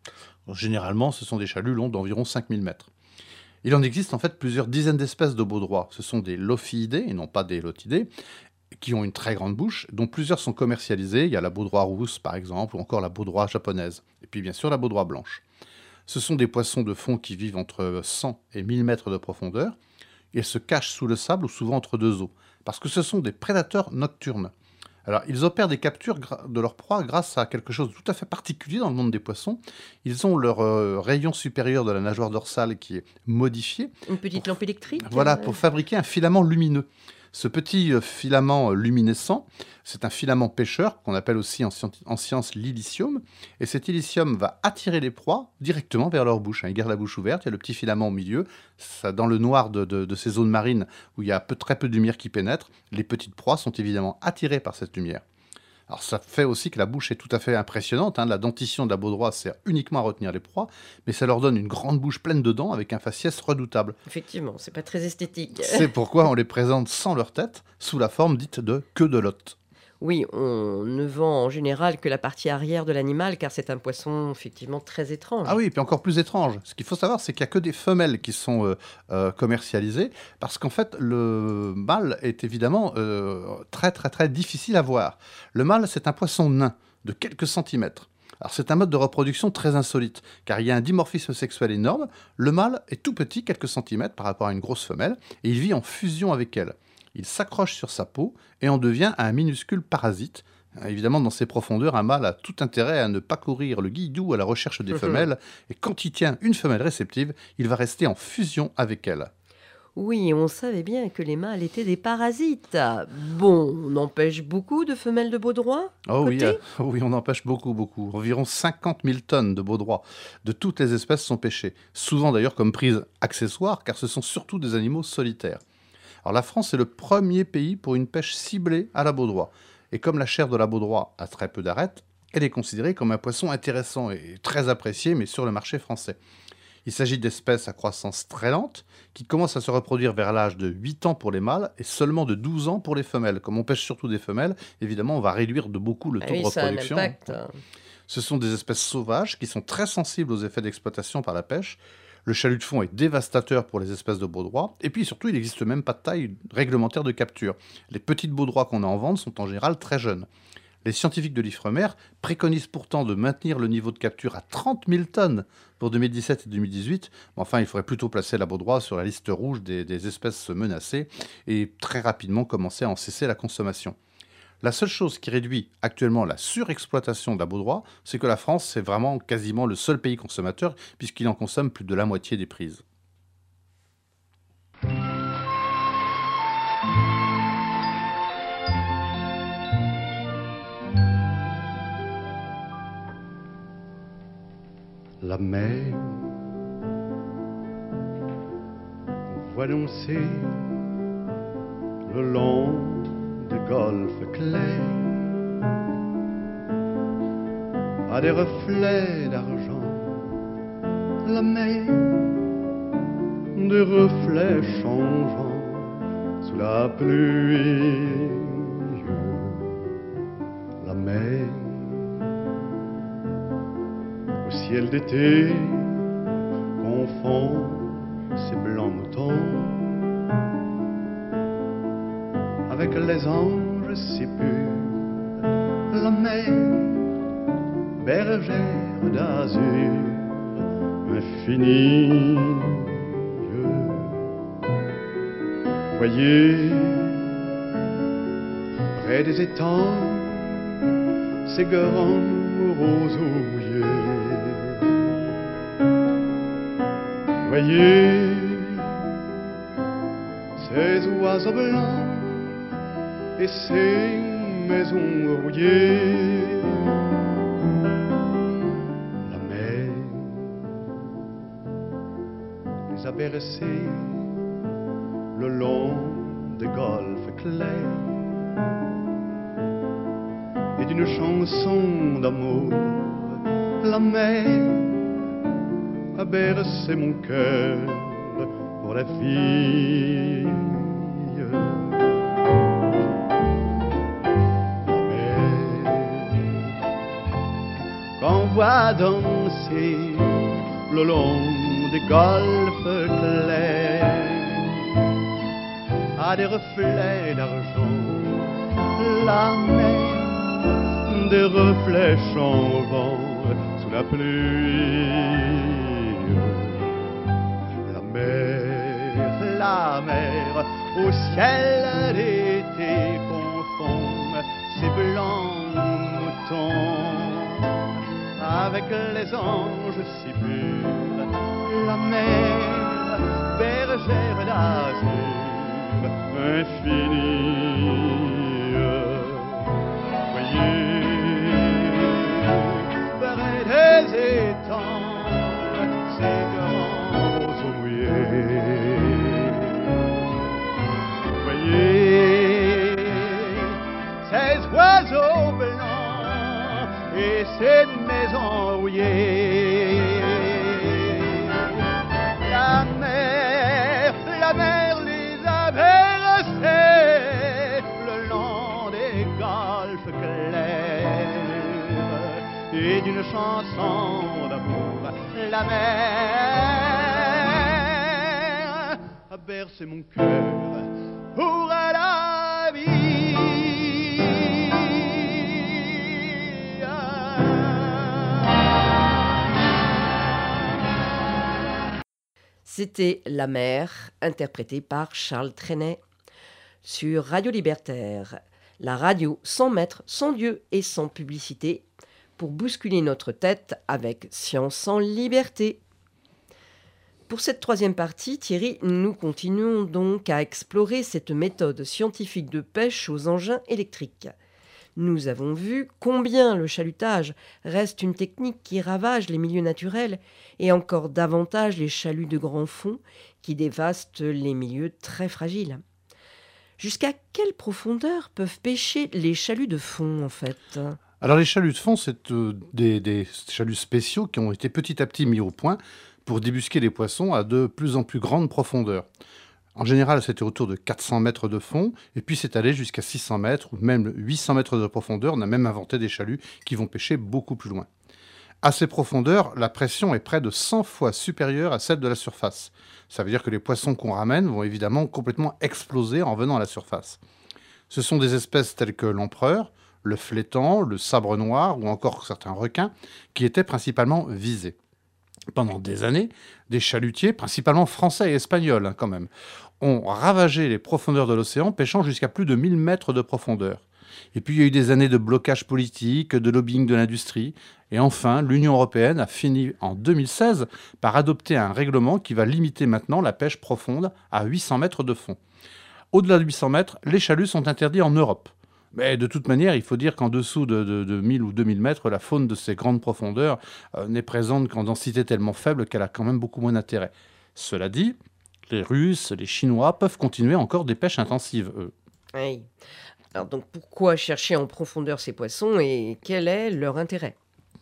Généralement, ce sont des chaluts longs d'environ cinq mille mètres. Il en existe en fait plusieurs dizaines d'espèces de baudrois. Ce sont des lophiidés, et non pas des lotidés, qui ont une très grande bouche, dont plusieurs sont commercialisés. Il y a la baudroie rousse, par exemple, ou encore la baudroie japonaise. Et puis bien sûr la baudroie blanche. Ce sont des poissons de fond qui vivent entre cent et mille mètres de profondeur. Et se cachent sous le sable ou souvent entre deux eaux, parce que ce sont des prédateurs nocturnes. Alors, ils opèrent des captures de leur proie grâce à quelque chose de tout à fait particulier dans le monde des poissons. Ils ont leur euh, rayon supérieur de la nageoire dorsale qui est modifié. Une petite pour, lampe électrique. Voilà, euh... pour fabriquer un filament lumineux. Ce petit euh, filament euh, luminescent, c'est un filament pêcheur qu'on appelle aussi en, sci en science l'ilicium. Et cet ilicium va attirer les proies directement vers leur bouche. Hein. Ils gardent la bouche ouverte, il y a le petit filament au milieu. Ça, dans le noir de, de, de ces zones marines où il y a peu, très peu de lumière qui pénètre, les petites proies sont évidemment attirées par cette lumière. Alors ça fait aussi que la bouche est tout à fait impressionnante. Hein. La dentition de la baudroie sert uniquement à retenir les proies, mais ça leur donne une grande bouche pleine de dents avec un faciès redoutable. Effectivement, c'est pas très esthétique. C'est pourquoi on les présente sans leur tête, sous la forme dite de queue de lotte. Oui, on ne vend en général que la partie arrière de l'animal, car c'est un poisson effectivement très étrange. Ah oui, et puis encore plus étrange. Ce qu'il faut savoir, c'est qu'il n'y a que des femelles qui sont euh, euh, commercialisées, parce qu'en fait, le mâle est évidemment euh, très très très difficile à voir. Le mâle, c'est un poisson nain, de quelques centimètres. Alors c'est un mode de reproduction très insolite, car il y a un dimorphisme sexuel énorme. Le mâle est tout petit, quelques centimètres par rapport à une grosse femelle, et il vit en fusion avec elle. Il s'accroche sur sa peau et en devient un minuscule parasite. Évidemment, dans ces profondeurs, un mâle a tout intérêt à ne pas courir le guilledou à la recherche des femelles. Et quand il tient une femelle réceptive, il va rester en fusion avec elle. Oui, on savait bien que les mâles étaient des parasites. Bon, on empêche beaucoup de femelles de baudroie Oh oui, euh, oui, on empêche beaucoup, beaucoup. Environ cinquante mille tonnes de baudroie de toutes les espèces sont pêchées. Souvent d'ailleurs comme prise accessoire, car ce sont surtout des animaux solitaires. Alors la France est le premier pays pour une pêche ciblée à la baudroie. Et comme la chair de la baudroie a très peu d'arêtes, elle est considérée comme un poisson intéressant et très apprécié, mais sur le marché français. Il s'agit d'espèces à croissance très lente, qui commencent à se reproduire vers l'âge de huit ans pour les mâles et seulement de douze ans pour les femelles. Comme on pêche surtout des femelles, évidemment, on va réduire de beaucoup le taux ah oui, de reproduction. Ça a un impact. Ce sont des espèces sauvages qui sont très sensibles aux effets d'exploitation par la pêche. Le chalut de fond est dévastateur pour les espèces de baudroie. Et puis surtout, il n'existe même pas de taille réglementaire de capture. Les petites baudroies qu'on a en vente sont en général très jeunes. Les scientifiques de l'Ifremer préconisent pourtant de maintenir le niveau de capture à trente mille tonnes pour deux mille dix-sept et deux mille dix-huit. Mais enfin, il faudrait plutôt placer la baudroie sur la liste rouge des, des espèces menacées et très rapidement commencer à en cesser la consommation. La seule chose qui réduit actuellement la surexploitation de la baudroie, c'est que la France, c'est vraiment quasiment le seul pays consommateur, puisqu'il en consomme plus de la moitié des prises. La mer voit danser le long des golfes clairs à des reflets d'argent. La mer, des reflets changeants sous la pluie. La mer, au ciel d'été, confond ses blancs moutons avec les anges si purs. La mer, bergère d'azur infinie. Voyez, près des étangs, ces grands roseaux mouillés. Voyez, ces oiseaux blancs et ces maisons rouillées. La mer les a bercés le long des golfes clairs et d'une chanson d'amour. La mer a bercé mon cœur pour la fille. Qu'on voit dans danser le long des golfes clairs, à des reflets d'argent, la mer, des reflets chanvants sous la pluie. La mer, la mer, au ciel d'été confond ses blancs moutons avec les anges si purs. La mer, bergère d'azur infinie. Voyez, près des étangs, ces grands roseaux mouillés. Voyez, ces oiseaux blancs et ces maisons rouillées. La mer, la mer les a bercés le long des golfes clairs, et d'une chanson d'amour, la mer a bercé mon cœur pour la vie. C'était La mer, interprétée par Charles Trenet, sur Radio Libertaire, la radio sans maître, sans Dieu et sans publicité, pour bousculer notre tête avec Science en liberté. Pour cette troisième partie, Thierry, nous continuons donc à explorer cette méthode scientifique de pêche aux engins électriques. Nous avons vu combien le chalutage reste une technique qui ravage les milieux naturels et encore davantage les chaluts de grand fond qui dévastent les milieux très fragiles. Jusqu'à quelle profondeur peuvent pêcher les chaluts de fond en fait ? Alors les chaluts de fond, c'est euh, des, des chaluts spéciaux qui ont été petit à petit mis au point pour débusquer les poissons à de plus en plus grande profondeur. En général, c'était autour de quatre cents mètres de fond, et puis c'est allé jusqu'à six cents mètres, ou même huit cents mètres de profondeur. On a même inventé des chaluts qui vont pêcher beaucoup plus loin. À ces profondeurs, la pression est près de cent fois supérieure à celle de la surface. Ça veut dire que les poissons qu'on ramène vont évidemment complètement exploser en venant à la surface. Ce sont des espèces telles que l'empereur, le flétan, le sabre noir ou encore certains requins qui étaient principalement visés. Pendant des années, des chalutiers, principalement français et espagnols hein, quand même, ont ravagé les profondeurs de l'océan, pêchant jusqu'à plus de mille mètres de profondeur. Et puis il y a eu des années de blocage politique, de lobbying de l'industrie, et enfin l'Union européenne a fini en deux mille seize par adopter un règlement qui va limiter maintenant la pêche profonde à huit cents mètres de fond. Au-delà de huit cents mètres, les chaluts sont interdits en Europe. Mais de toute manière, il faut dire qu'en dessous de, de, de mille ou deux mille mètres, la faune de ces grandes profondeurs euh, n'est présente qu'en densité tellement faible qu'elle a quand même beaucoup moins d'intérêt. Cela dit, les Russes, les Chinois peuvent continuer encore des pêches intensives, eux. Oui. Alors donc pourquoi chercher en profondeur ces poissons et quel est leur intérêt ?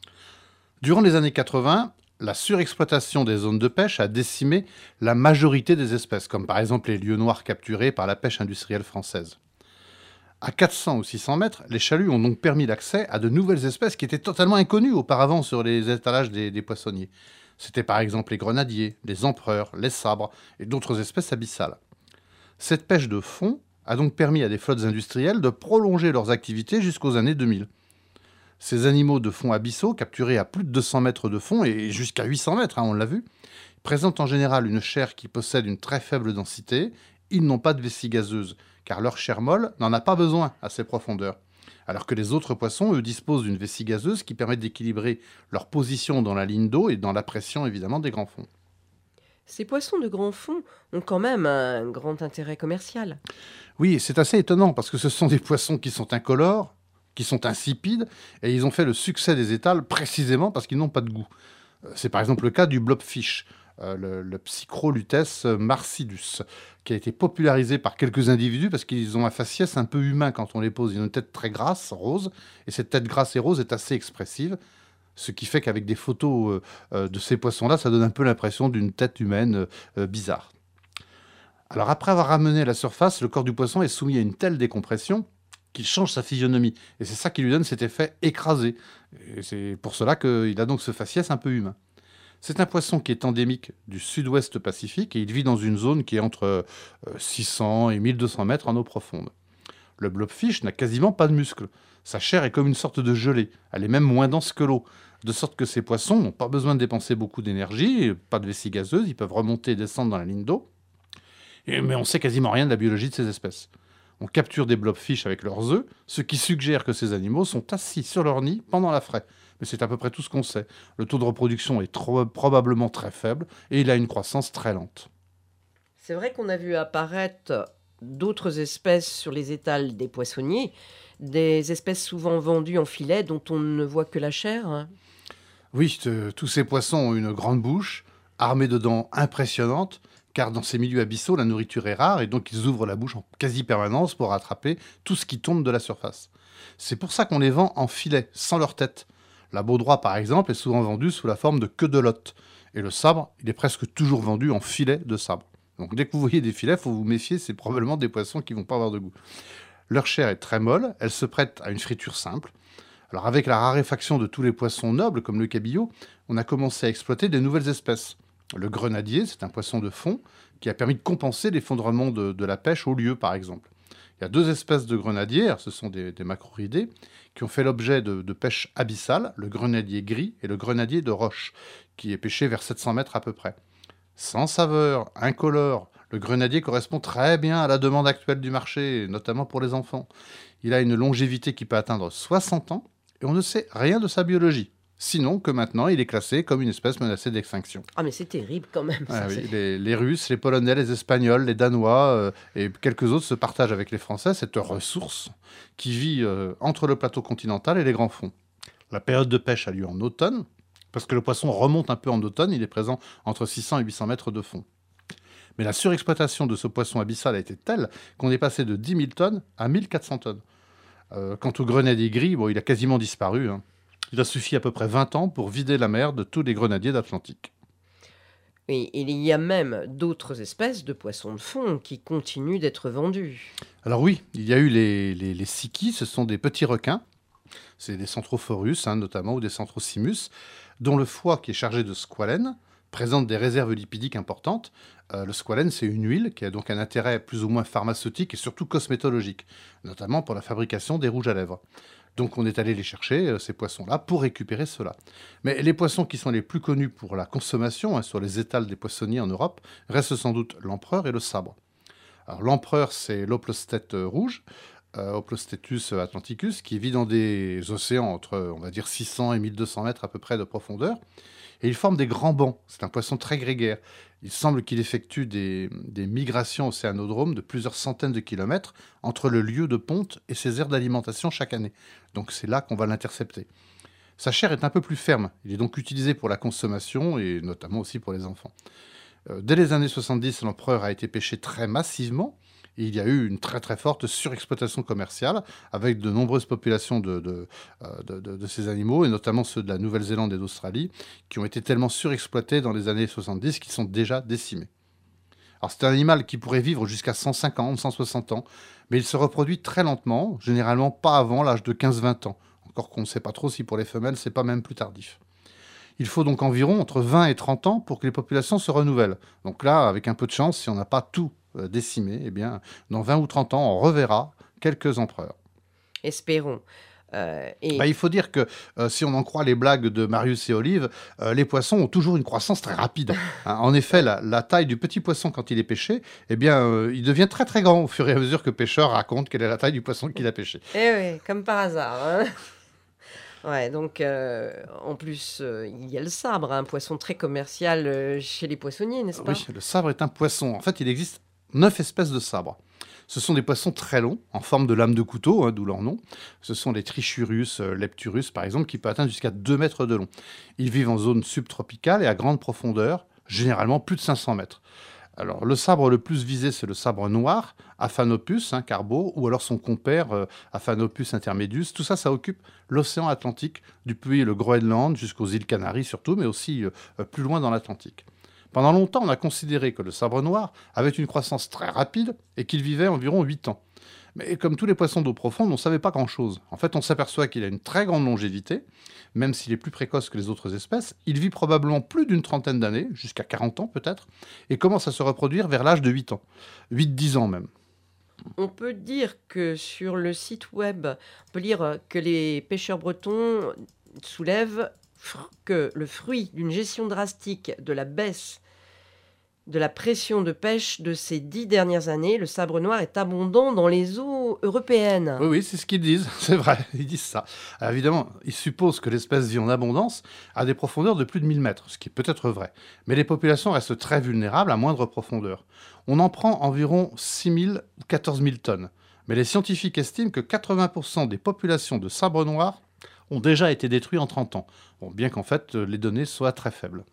Durant les années quatre-vingts, la surexploitation des zones de pêche a décimé la majorité des espèces, comme par exemple les lieux noirs capturés par la pêche industrielle française. À quatre cents ou six cents mètres, les chaluts ont donc permis l'accès à de nouvelles espèces qui étaient totalement inconnues auparavant sur les étalages des, des poissonniers. C'était par exemple les grenadiers, les empereurs, les sabres et d'autres espèces abyssales. Cette pêche de fond a donc permis à des flottes industrielles de prolonger leurs activités jusqu'aux années deux mille. Ces animaux de fond abyssaux, capturés à plus de deux cents mètres de fond et jusqu'à huit cents mètres, hein, on l'a vu, présentent en général une chair qui possède une très faible densité. Ils n'ont pas de vessie gazeuse, car leur chair molle n'en a pas besoin à ces profondeurs. Alors que les autres poissons, eux, disposent d'une vessie gazeuse qui permet d'équilibrer leur position dans la ligne d'eau et dans la pression, évidemment, des grands fonds. Ces poissons de grand fond ont quand même un grand intérêt commercial. Oui, c'est assez étonnant, parce que ce sont des poissons qui sont incolores, qui sont insipides, et ils ont fait le succès des étals précisément parce qu'ils n'ont pas de goût. C'est par exemple le cas du blobfish, euh, le, le Psychrolutes marcidus, qui a été popularisé par quelques individus parce qu'ils ont un faciès un peu humain quand on les pose. Ils ont une tête très grasse, rose, et cette tête grasse et rose est assez expressive, ce qui fait qu'avec des photos euh, euh, de ces poissons-là, ça donne un peu l'impression d'une tête humaine euh, bizarre. Alors après avoir ramené à la surface, le corps du poisson est soumis à une telle décompression qu'il change sa physionomie. Et c'est ça qui lui donne cet effet écrasé. Et c'est pour cela qu'il a donc ce faciès un peu humain. C'est un poisson qui est endémique du sud-ouest Pacifique et il vit dans une zone qui est entre euh, six cents et mille deux cents mètres en eau profonde. Le blobfish n'a quasiment pas de muscles. Sa chair est comme une sorte de gelée. Elle est même moins dense que l'eau. De sorte que ces poissons n'ont pas besoin de dépenser beaucoup d'énergie, pas de vessie gazeuse, ils peuvent remonter et descendre dans la ligne d'eau. Et, mais on sait quasiment rien de la biologie de ces espèces. On capture des blobfish avec leurs œufs, ce qui suggère que ces animaux sont assis sur leur nid pendant la fraie. Mais c'est à peu près tout ce qu'on sait. Le taux de reproduction est trop, probablement très faible et il a une croissance très lente. C'est vrai qu'on a vu apparaître d'autres espèces sur les étals des poissonniers, des espèces souvent vendues en filet dont on ne voit que la chair. Hein. Oui, t- tous ces poissons ont une grande bouche, armée de dents impressionnantes, car dans ces milieux abyssaux, la nourriture est rare et donc ils ouvrent la bouche en quasi-permanence pour attraper tout ce qui tombe de la surface. C'est pour ça qu'on les vend en filet, sans leur tête. La baudroie, par exemple, est souvent vendue sous la forme de queue de lotte. Et le sabre, il est presque toujours vendu en filet de sabre. Donc dès que vous voyez des filets, il faut vous méfier, c'est probablement des poissons qui ne vont pas avoir de goût. Leur chair est très molle, elle se prête à une friture simple. Alors avec la raréfaction de tous les poissons nobles, comme le cabillaud, on a commencé à exploiter des nouvelles espèces. Le grenadier, c'est un poisson de fond qui a permis de compenser l'effondrement de, de la pêche au lieu, par exemple. Il y a deux espèces de grenadiers, ce sont des, des macrouridés, qui ont fait l'objet de, de pêche abyssale, le grenadier gris et le grenadier de roche, qui est pêché vers sept cents mètres à peu près. Sans saveur, incolore, le grenadier correspond très bien à la demande actuelle du marché, notamment pour les enfants. Il a une longévité qui peut atteindre soixante ans, et on ne sait rien de sa biologie. Sinon que maintenant, il est classé comme une espèce menacée d'extinction. Ah mais c'est terrible quand même. Ah ça, oui, c'est- les, les Russes, les Polonais, les Espagnols, les Danois euh, et quelques autres se partagent avec les Français cette ressource qui vit euh, entre le plateau continental et les grands fonds. La période de pêche a lieu en automne, parce que le poisson remonte un peu en automne, il est présent entre six cents et huit cents mètres de fond. Mais la surexploitation de ce poisson abyssal a été telle qu'on est passé de dix mille tonnes à mille quatre cents tonnes. Euh, quant au grenadier gris, bon, il a quasiment disparu. Hein. Il a suffi à peu près vingt ans pour vider la mer de tous les grenadiers d'Atlantique. Et il y a même d'autres espèces de poissons de fond qui continuent d'être vendus. Alors oui, il y a eu les, les, les sikis, ce sont des petits requins. C'est des centrophorus, hein, notamment, ou des centrosimus, dont le foie, qui est chargé de squalène, présente des réserves lipidiques importantes. Euh, le squalène, c'est une huile qui a donc un intérêt plus ou moins pharmaceutique et surtout cosmétologique, notamment pour la fabrication des rouges à lèvres. Donc on est allé les chercher, euh, ces poissons-là, pour récupérer cela. Mais les poissons qui sont les plus connus pour la consommation, hein, sur les étals des poissonniers en Europe, restent sans doute l'empereur et le sabre. Alors l'empereur, c'est l'oplostète rouge, euh, Oplostetus atlanticus, qui vit dans des océans entre, on va dire, six cents et mille deux cents mètres à peu près de profondeur. Et il forme des grands bancs. C'est un poisson très grégaire. Il semble qu'il effectue des, des migrations océanodromes de plusieurs centaines de kilomètres entre le lieu de ponte et ses aires d'alimentation chaque année. Donc c'est là qu'on va l'intercepter. Sa chair est un peu plus ferme. Il est donc utilisé pour la consommation et notamment aussi pour les enfants. Euh, dès les années soixante-dix, l'empereur a été pêché très massivement. Et il y a eu une très très forte surexploitation commerciale avec de nombreuses populations de, de, euh, de, de, de ces animaux, et notamment ceux de la Nouvelle-Zélande et d'Australie, qui ont été tellement surexploités dans les années soixante-dix qu'ils sont déjà décimés. Alors c'est un animal qui pourrait vivre jusqu'à cent cinquante, cent soixante ans, mais il se reproduit très lentement, généralement pas avant l'âge de quinze vingt ans. Encore qu'on ne sait pas trop si pour les femelles, c'est pas même plus tardif. Il faut donc environ entre vingt et trente ans pour que les populations se renouvellent. Donc là, avec un peu de chance, si on n'a pas tout euh, décimé, eh bien, dans vingt ou trente ans, on reverra quelques empereurs. Espérons. Euh, et... Bah, il faut dire que, euh, si on en croit les blagues de Marius et Olive, euh, les poissons ont toujours une croissance très rapide. Hein, en effet, la, la taille du petit poisson quand il est pêché, eh bien, euh, il devient très très grand au fur et à mesure que le pêcheur raconte quelle est la taille du poisson qu'il a pêché. Eh oui, comme par hasard. Hein. Ouais, donc euh, en plus, euh, il y a le sabre, un poisson très commercial euh, chez les poissonniers, n'est-ce pas? Oui, le sabre est un poisson. En fait, il existe neuf espèces de sabres. Ce sont des poissons très longs, en forme de lame de couteau, hein, d'où leur nom. Ce sont les Trichurus euh, lepturus, par exemple, qui peuvent atteindre jusqu'à deux mètres de long. Ils vivent en zone subtropicale et à grande profondeur, généralement plus de cinq cents mètres. Alors, le sabre le plus visé, c'est le sabre noir, Aphanopus, hein, carbo, ou alors son compère, euh, Aphanopus intermedius. Tout ça, ça occupe l'océan Atlantique, depuis le Groenland jusqu'aux îles Canaries surtout, mais aussi euh, plus loin dans l'Atlantique. Pendant longtemps, on a considéré que le sabre noir avait une croissance très rapide et qu'il vivait environ huit ans. Mais comme tous les poissons d'eau profonde, on ne savait pas grand-chose. En fait, on s'aperçoit qu'il a une très grande longévité, même s'il est plus précoce que les autres espèces. Il vit probablement plus d'une trentaine d'années, jusqu'à quarante ans peut-être, et commence à se reproduire vers l'âge de huit ans. huit à dix ans même. On peut dire que sur le site web, on peut lire que les pêcheurs bretons soulèvent que le fruit d'une gestion drastique de la baisse de la pression de pêche de ces dix dernières années, le sabre noir est abondant dans les eaux européennes. Oui, oui, c'est ce qu'ils disent, c'est vrai, ils disent ça. Alors évidemment, ils supposent que l'espèce vit en abondance à des profondeurs de plus de mille mètres, ce qui est peut-être vrai. Mais les populations restent très vulnérables à moindre profondeur. On en prend environ six mille ou quatorze mille tonnes. Mais les scientifiques estiment que quatre-vingts pour cent des populations de sabre noir ont déjà été détruites en trente ans, bon, bien qu'en fait les données soient très faibles.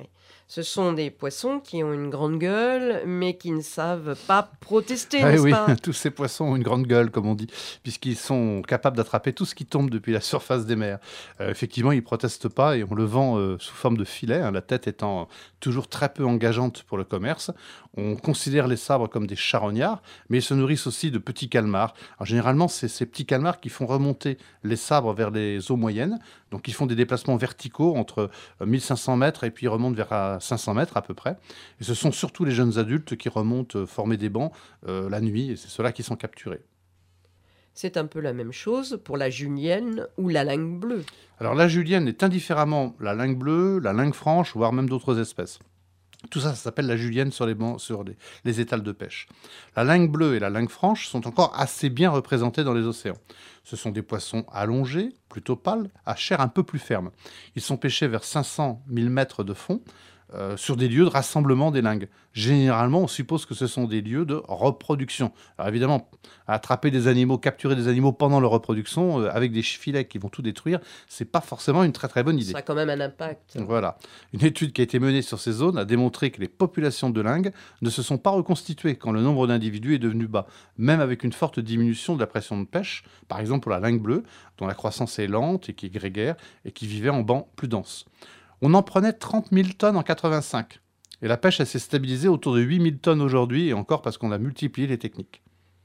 Ce sont des poissons qui ont une grande gueule, mais qui ne savent pas protester, Ah n'est-ce oui, pas ? tous ces poissons ont une grande gueule, comme on dit, puisqu'ils sont capables d'attraper tout ce qui tombe depuis la surface des mers. Euh, effectivement, ils ne protestent pas et on le vend euh, sous forme de filet, hein, la tête étant euh, toujours très peu engageante pour le commerce. On considère les sabres comme des charognards, mais ils se nourrissent aussi de petits calmars. Alors, généralement, c'est ces petits calmars qui font remonter les sabres vers les eaux moyennes. Donc, ils font des déplacements verticaux entre euh, mille cinq cents mètres et puis ils remontent vers euh, cinq cents mètres à peu près. Et ce sont surtout les jeunes adultes qui remontent euh, former des bancs euh, la nuit, et c'est ceux-là qui sont capturés. C'est un peu la même chose pour la julienne ou la langue bleue. Alors la julienne est indifféremment la langue bleue, la langue franche, voire même d'autres espèces. Tout ça, ça s'appelle la julienne sur les bancs, sur les, les étals de pêche. La langue bleue et la langue franche sont encore assez bien représentées dans les océans. Ce sont des poissons allongés, plutôt pâles, à chair un peu plus ferme. Ils sont pêchés vers cinq cents mille mètres de fond, Euh, sur des lieux de rassemblement des lingues. Généralement, on suppose que ce sont des lieux de reproduction. Alors évidemment, attraper des animaux, capturer des animaux pendant leur reproduction, euh, avec des filets qui vont tout détruire, c'est pas forcément une très très bonne idée. Ça a quand même un impact. Voilà. Une étude qui a été menée sur ces zones a démontré que les populations de lingues ne se sont pas reconstituées quand le nombre d'individus est devenu bas, même avec une forte diminution de la pression de pêche, par exemple pour la langue bleue, dont la croissance est lente et qui est grégaire, et qui vivait en bancs plus denses. On en prenait trente mille tonnes en quatre-vingt-cinq. Et la pêche, elle s'est stabilisée autour de huit mille tonnes aujourd'hui, et encore parce qu'on a multiplié les techniques.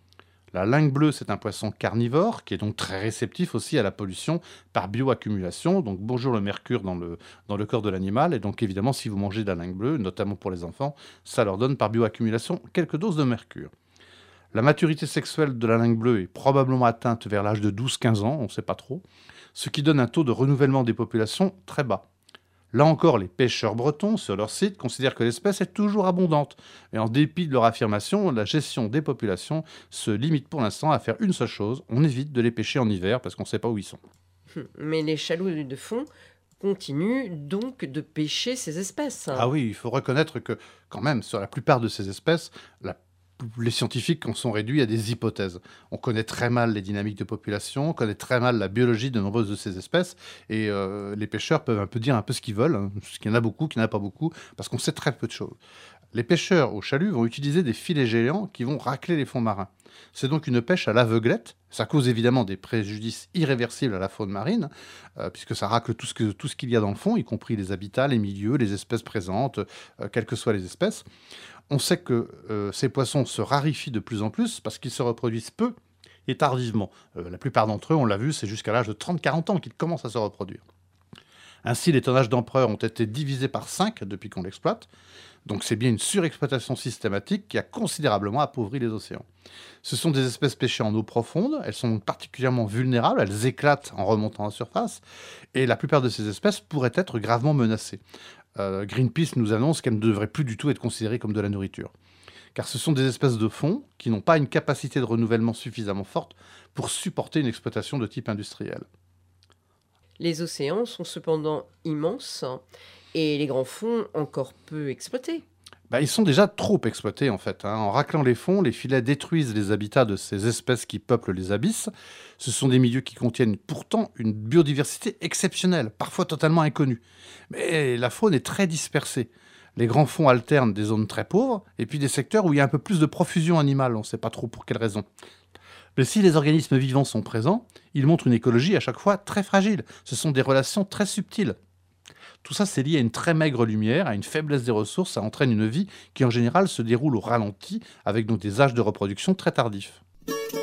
La langue bleue, c'est un poisson carnivore, qui est donc très réceptif aussi à la pollution par bioaccumulation. Donc bonjour le mercure dans le, dans le corps de l'animal. Et donc évidemment, si vous mangez de la langue bleue, notamment pour les enfants, ça leur donne par bioaccumulation quelques doses de mercure. La maturité sexuelle de la langue bleue est probablement atteinte vers l'âge de douze à quinze ans, on ne sait pas trop, ce qui donne un taux de renouvellement des populations très bas. Là encore, les pêcheurs bretons, sur leur site, considèrent que l'espèce est toujours abondante. Et en dépit de leur affirmation, la gestion des populations se limite pour l'instant à faire une seule chose, on évite de les pêcher en hiver parce qu'on ne sait pas où ils sont. Mais les chalots de fond continuent donc de pêcher ces espèces. Ah oui, il faut reconnaître que quand même, sur la plupart de ces espèces, la les scientifiques en sont réduits à des hypothèses. On connaît très mal les dynamiques de population, on connaît très mal la biologie de nombreuses de ces espèces, et euh, les pêcheurs peuvent un peu dire un peu ce qu'ils veulent, hein, qu'il y en a beaucoup, qu'il n'y en a pas beaucoup, parce qu'on sait très peu de choses. Les pêcheurs au chalut vont utiliser des filets géants qui vont racler les fonds marins. C'est donc une pêche à l'aveuglette. Ça cause évidemment des préjudices irréversibles à la faune marine, euh, puisque ça racle tout ce, que, tout ce qu'il y a dans le fond, y compris les habitats, les milieux, les espèces présentes, euh, quelles que soient les espèces. On sait que euh, ces poissons se raréfient de plus en plus parce qu'ils se reproduisent peu et tardivement. Euh, la plupart d'entre eux, on l'a vu, c'est jusqu'à l'âge de trente à quarante ans qu'ils commencent à se reproduire. Ainsi, les tonnages d'empereurs ont été divisés par cinq depuis qu'on l'exploite. Donc c'est bien une surexploitation systématique qui a considérablement appauvri les océans. Ce sont des espèces pêchées en eau profonde, elles sont particulièrement vulnérables, elles éclatent en remontant à la surface, et la plupart de ces espèces pourraient être gravement menacées. Euh, Greenpeace nous annonce qu'elles ne devraient plus du tout être considérées comme de la nourriture. Car ce sont des espèces de fond qui n'ont pas une capacité de renouvellement suffisamment forte pour supporter une exploitation de type industriel. Les océans sont cependant immenses et les grands fonds encore peu exploités. Bah, ils sont déjà trop exploités en fait. Hein. En raclant les fonds, les filets détruisent les habitats de ces espèces qui peuplent les abysses. Ce sont des milieux qui contiennent pourtant une biodiversité exceptionnelle, parfois totalement inconnue. Mais la faune est très dispersée. Les grands fonds alternent des zones très pauvres et puis des secteurs où il y a un peu plus de profusion animale. On ne sait pas trop pour quelle raison. Mais si les organismes vivants sont présents, ils montrent une écologie à chaque fois très fragile. Ce sont des relations très subtiles. Tout ça, c'est lié à une très maigre lumière, à une faiblesse des ressources. Ça entraîne une vie qui, en général, se déroule au ralenti, avec donc des âges de reproduction très tardifs.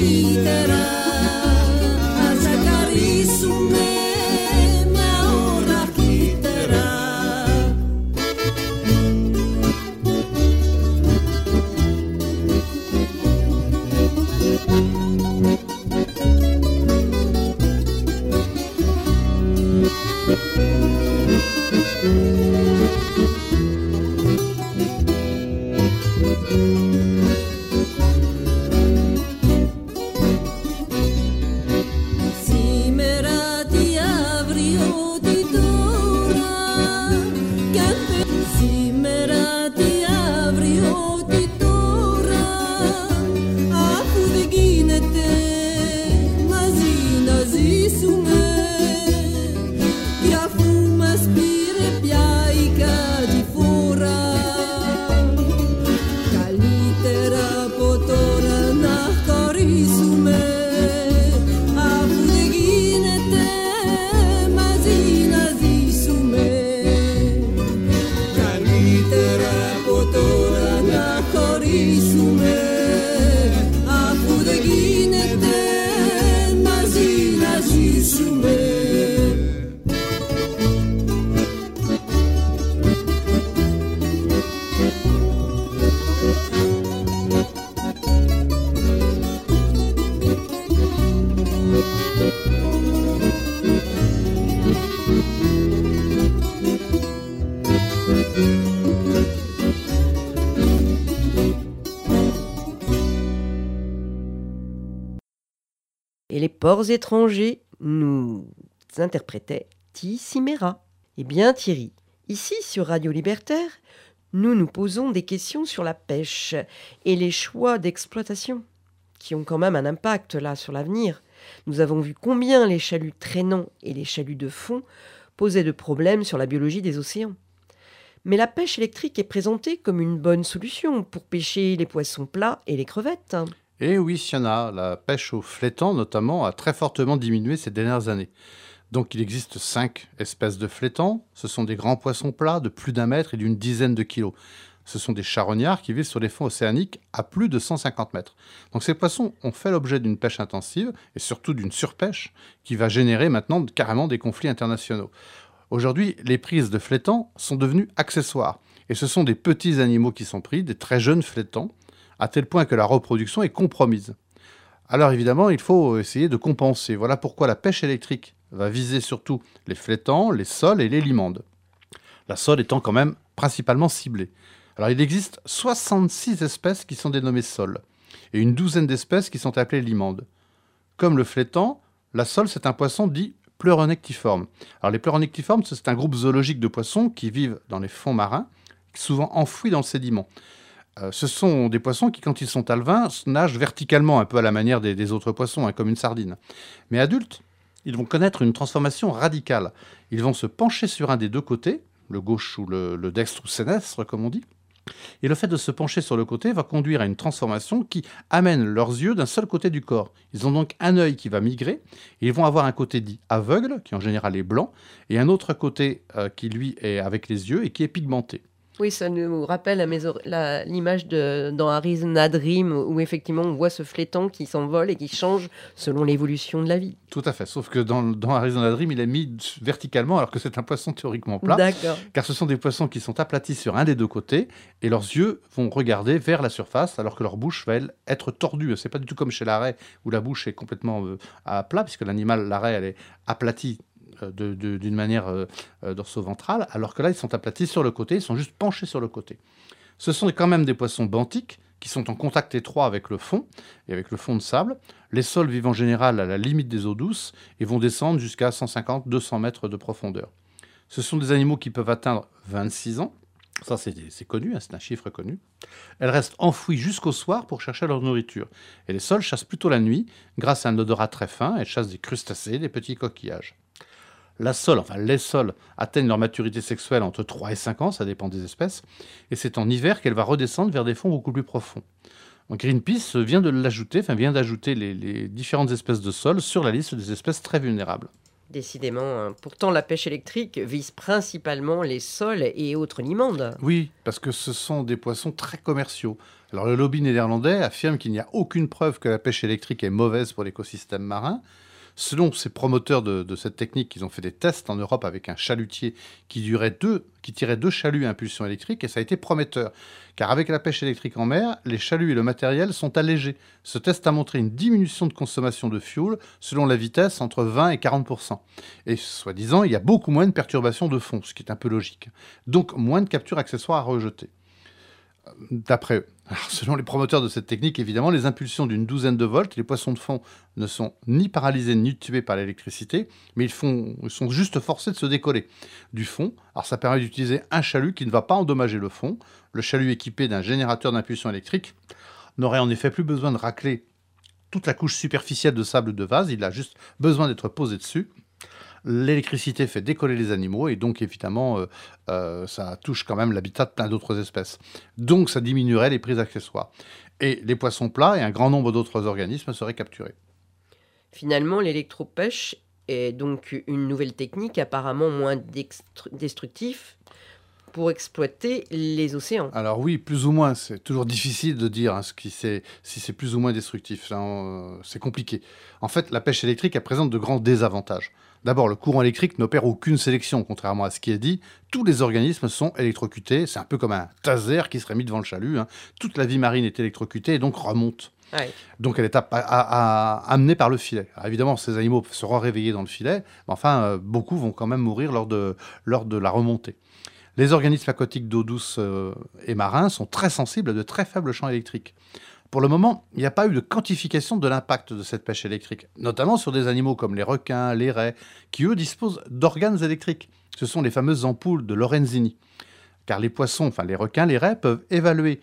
Et les ports étrangers nous interprétait Tissimera. Eh bien Thierry, ici sur Radio Libertaire, nous nous posons des questions sur la pêche et les choix d'exploitation qui ont quand même un impact là sur l'avenir. Nous avons vu combien les chaluts traînants et les chaluts de fond posaient de problèmes sur la biologie des océans. Mais la pêche électrique est présentée comme une bonne solution pour pêcher les poissons plats et les crevettes. Et oui, Siana, la pêche au flétan notamment a très fortement diminué ces dernières années. Donc il existe cinq espèces de flétans. Ce sont des grands poissons plats de plus d'un mètre et d'une dizaine de kilos. Ce sont des charognards qui vivent sur les fonds océaniques à plus de cent cinquante mètres. Donc ces poissons ont fait l'objet d'une pêche intensive et surtout d'une surpêche qui va générer maintenant carrément des conflits internationaux. Aujourd'hui, les prises de flétans sont devenues accessoires. Et ce sont des petits animaux qui sont pris, des très jeunes flétans, à tel point que la reproduction est compromise. Alors évidemment, il faut essayer de compenser. Voilà pourquoi la pêche électrique va viser surtout les flétans, les sols et les limandes. La sole étant quand même principalement ciblée. Alors il existe soixante-six espèces qui sont dénommées sols et une douzaine d'espèces qui sont appelées limandes. Comme le flétan, la sole c'est un poisson dit pleuronectiforme. Alors les pleuronectiformes, c'est un groupe zoologique de poissons qui vivent dans les fonds marins, souvent enfouis dans le sédiment. Euh, ce sont des poissons qui, quand ils sont alevins, nagent verticalement, un peu à la manière des, des autres poissons, hein, comme une sardine. Mais adultes, ils vont connaître une transformation radicale. Ils vont se pencher sur un des deux côtés, le gauche ou le, le dextre ou sénestre, comme on dit. Et le fait de se pencher sur le côté va conduire à une transformation qui amène leurs yeux d'un seul côté du corps. Ils ont donc un œil qui va migrer, et ils vont avoir un côté dit aveugle, qui en général est blanc, et un autre côté euh, qui lui est avec les yeux et qui est pigmenté. Oui, ça nous rappelle la maison- la- l'image de, dans Arizona Dream où effectivement on voit ce flétan qui s'envole et qui change selon l'évolution de la vie. Tout à fait, sauf que dans, dans Arizona Dream, il est mis verticalement alors que c'est un poisson théoriquement plat. D'accord. Car ce sont des poissons qui sont aplatis sur un des deux côtés et leurs yeux vont regarder vers la surface alors que leur bouche va elle, être tordue. C'est pas du tout comme chez l'arrêt où la bouche est complètement euh, à plat puisque l'animal, l'arrêt, elle est aplatie euh, de- de- d'une manière euh, euh, dorso-ventrale alors que là, ils sont aplatis sur le côté, ils sont juste penchés sur le côté. Ce sont quand même des poissons benthiques qui sont en contact étroit avec le fond et avec le fond de sable. Les sols vivent en général à la limite des eaux douces et vont descendre jusqu'à cent cinquante à deux cents mètres de profondeur. Ce sont des animaux qui peuvent atteindre vingt-six ans. Ça, c'est c'est connu, hein, c'est un chiffre connu. Elles restent enfouies jusqu'au soir pour chercher leur nourriture. Et les sols chassent plutôt la nuit. Grâce à un odorat très fin, elles chassent des crustacés, des petits coquillages. La sole, enfin les sols, atteignent leur maturité sexuelle entre trois et cinq ans, ça dépend des espèces, et c'est en hiver qu'elle va redescendre vers des fonds beaucoup plus profonds. Donc Greenpeace vient de l'ajouter, enfin vient d'ajouter les, les différentes espèces de sols sur la liste des espèces très vulnérables. Décidément, hein. Pourtant la pêche électrique vise principalement les sols et autres limandes. Oui, parce que ce sont des poissons très commerciaux. Alors le lobby néerlandais affirme qu'il n'y a aucune preuve que la pêche électrique est mauvaise pour l'écosystème marin. Selon ces promoteurs de, de cette technique, ils ont fait des tests en Europe avec un chalutier qui, durait deux, qui tirait deux chaluts à impulsion électrique et ça a été prometteur. Car avec la pêche électrique en mer, les chaluts et le matériel sont allégés. Ce test a montré une diminution de consommation de fuel selon la vitesse entre vingt et quarante pour cent. Et soi-disant, il y a beaucoup moins de perturbations de fond, ce qui est un peu logique. Donc moins de captures accessoires à rejeter. D'après eux. Alors, selon les promoteurs de cette technique, évidemment, les impulsions d'une douzaine de volts, les poissons de fond ne sont ni paralysés ni tués par l'électricité, mais ils, font, ils sont juste forcés de se décoller du fond. Alors ça permet d'utiliser un chalut qui ne va pas endommager le fond. Le chalut équipé d'un générateur d'impulsion électrique n'aurait en effet plus besoin de racler toute la couche superficielle de sable de vase, il a juste besoin d'être posé dessus. L'électricité fait décoller les animaux et donc évidemment euh, euh, ça touche quand même l'habitat de plein d'autres espèces. Donc ça diminuerait les prises accessoires. Et les poissons plats et un grand nombre d'autres organismes seraient capturés. Finalement, l'électropêche est donc une nouvelle technique apparemment moins destructive pour exploiter les océans. Alors oui, plus ou moins, c'est toujours difficile de dire hein, ce qui c'est, si c'est plus ou moins destructif. Là, on, c'est compliqué. En fait, la pêche électrique, elle présente de grands désavantages. D'abord, le courant électrique n'opère aucune sélection, contrairement à ce qui est dit. Tous les organismes sont électrocutés. C'est un peu comme un taser qui serait mis devant le chalut. Hein. Toute la vie marine est électrocutée et donc remonte. Ouais. Donc elle est à, à, à, amenée par le filet. Alors évidemment, ces animaux seront réveillés dans le filet, mais enfin, euh, beaucoup vont quand même mourir lors de, lors de la remontée. Les organismes aquatiques d'eau douce euh, et marins sont très sensibles à de très faibles champs électriques. Pour le moment, il n'y a pas eu de quantification de l'impact de cette pêche électrique, notamment sur des animaux comme les requins, les raies, qui eux disposent d'organes électriques. Ce sont les fameuses ampoules de Lorenzini. Car les poissons, enfin les requins, les raies, peuvent évaluer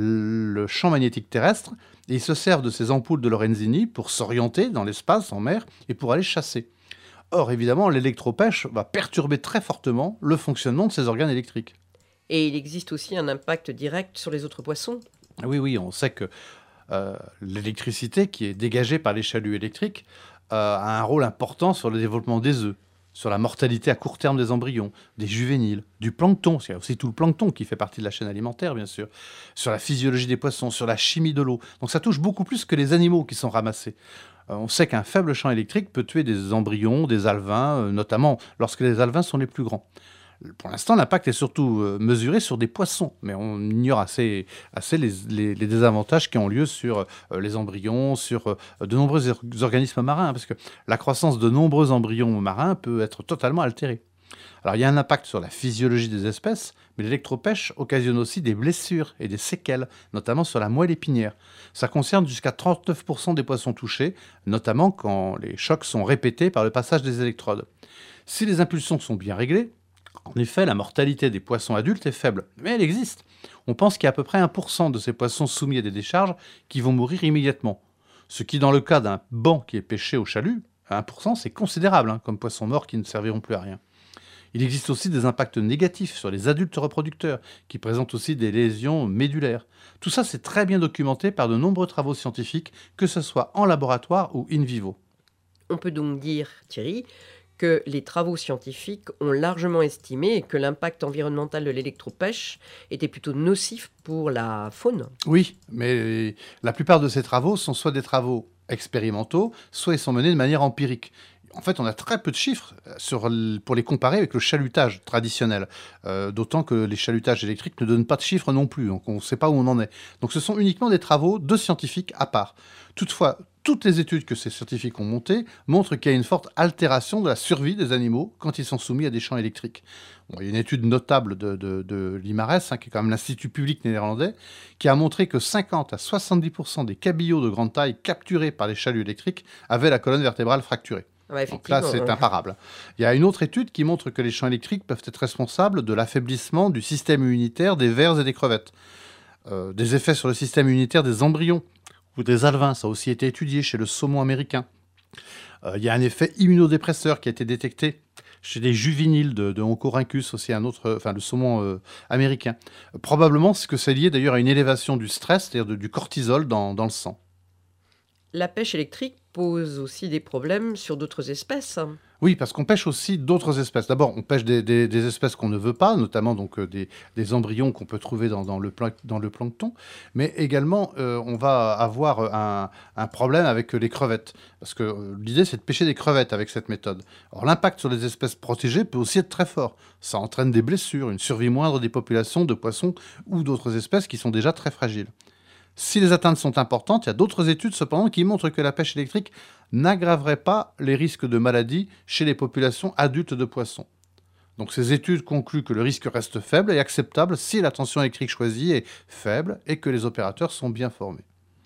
le champ magnétique terrestre et ils se servent de ces ampoules de Lorenzini pour s'orienter dans l'espace, en mer, et pour aller chasser. Or, évidemment, l'électropêche va perturber très fortement le fonctionnement de ces organes électriques. Et il existe aussi un impact direct sur les autres poissons. Oui, oui, on sait que euh, l'électricité qui est dégagée par les chaluts électriques euh, a un rôle important sur le développement des œufs, sur la mortalité à court terme des embryons, des juvéniles, du plancton, il y a aussi tout le plancton qui fait partie de la chaîne alimentaire, bien sûr, sur la physiologie des poissons, sur la chimie de l'eau. Donc ça touche beaucoup plus que les animaux qui sont ramassés. Euh, on sait qu'un faible champ électrique peut tuer des embryons, des alevins, euh, notamment lorsque les alevins sont les plus grands. Pour l'instant, l'impact est surtout euh, mesuré sur des poissons, mais on ignore assez, assez les, les, les désavantages qui ont lieu sur euh, les embryons, sur euh, de nombreux er- organismes marins, parce que la croissance de nombreux embryons marins peut être totalement altérée. Alors, il y a un impact sur la physiologie des espèces, mais l'électropêche occasionne aussi des blessures et des séquelles, notamment sur la moelle épinière. Ça concerne jusqu'à trente-neuf pour cent des poissons touchés, notamment quand les chocs sont répétés par le passage des électrodes. Si les impulsions sont bien réglées, en effet, la mortalité des poissons adultes est faible, mais elle existe. On pense qu'il y a à peu près un pour cent de ces poissons soumis à des décharges qui vont mourir immédiatement. Ce qui, dans le cas d'un banc qui est pêché au chalut, un pour cent, c'est considérable, hein, comme poissons morts qui ne serviront plus à rien. Il existe aussi des impacts négatifs sur les adultes reproducteurs, qui présentent aussi des lésions médulaires. Tout ça, c'est très bien documenté par de nombreux travaux scientifiques, que ce soit en laboratoire ou in vivo. On peut donc dire, Thierry, que les travaux scientifiques ont largement estimé que l'impact environnemental de l'électropêche était plutôt nocif pour la faune. Oui, mais la plupart de ces travaux sont soit des travaux expérimentaux, soit ils sont menés de manière empirique. En fait, on a très peu de chiffres sur, pour les comparer avec le chalutage traditionnel, euh, d'autant que les chalutages électriques ne donnent pas de chiffres non plus, donc on ne sait pas où on en est. Donc ce sont uniquement des travaux de scientifiques à part. Toutefois, toutes les études que ces scientifiques ont montées montrent qu'il y a une forte altération de la survie des animaux quand ils sont soumis à des champs électriques. Bon, il y a une étude notable de, de, de l'I M A R E S, hein, qui est quand même l'Institut public néerlandais, qui a montré que cinquante à soixante-dix pour cent des cabillots de grande taille capturés par les chaluts électriques avaient la colonne vertébrale fracturée. Ouais, Donc là, c'est imparable. Il y a une autre étude qui montre que les champs électriques peuvent être responsables de l'affaiblissement du système immunitaire des vers et des crevettes, euh, des effets sur le système immunitaire des embryons ou des alevins. Ça a aussi été étudié chez le saumon américain. Euh, il y a un effet immunodépresseur qui a été détecté chez des juvéniles de, de Oncorhynchus, aussi un autre, enfin le saumon euh, américain. Euh, probablement, c'est que c'est lié d'ailleurs à une élévation du stress, c'est-à-dire de, du cortisol dans, dans le sang. La pêche électrique pose aussi des problèmes sur d'autres espèces. Oui, parce qu'on pêche aussi d'autres espèces. D'abord, on pêche des, des- des espèces qu'on ne veut pas, notamment donc euh, des, des embryons qu'on peut trouver dans, dans le, planc- dans le plancton. Mais également, euh, on va avoir un, un problème avec les crevettes. Parce que euh, l'idée, c'est de pêcher des crevettes avec cette méthode. Alors, l'impact sur les espèces protégées peut aussi être très fort. Ça entraîne des blessures, une survie moindre des populations de poissons ou d'autres espèces qui sont déjà très fragiles. Si les atteintes sont importantes, il y a d'autres études cependant qui montrent que la pêche électrique n'aggraverait pas les risques de maladies chez les populations adultes de poissons. Donc ces études concluent que le risque reste faible et acceptable si la tension électrique choisie est faible et que les opérateurs sont bien formés.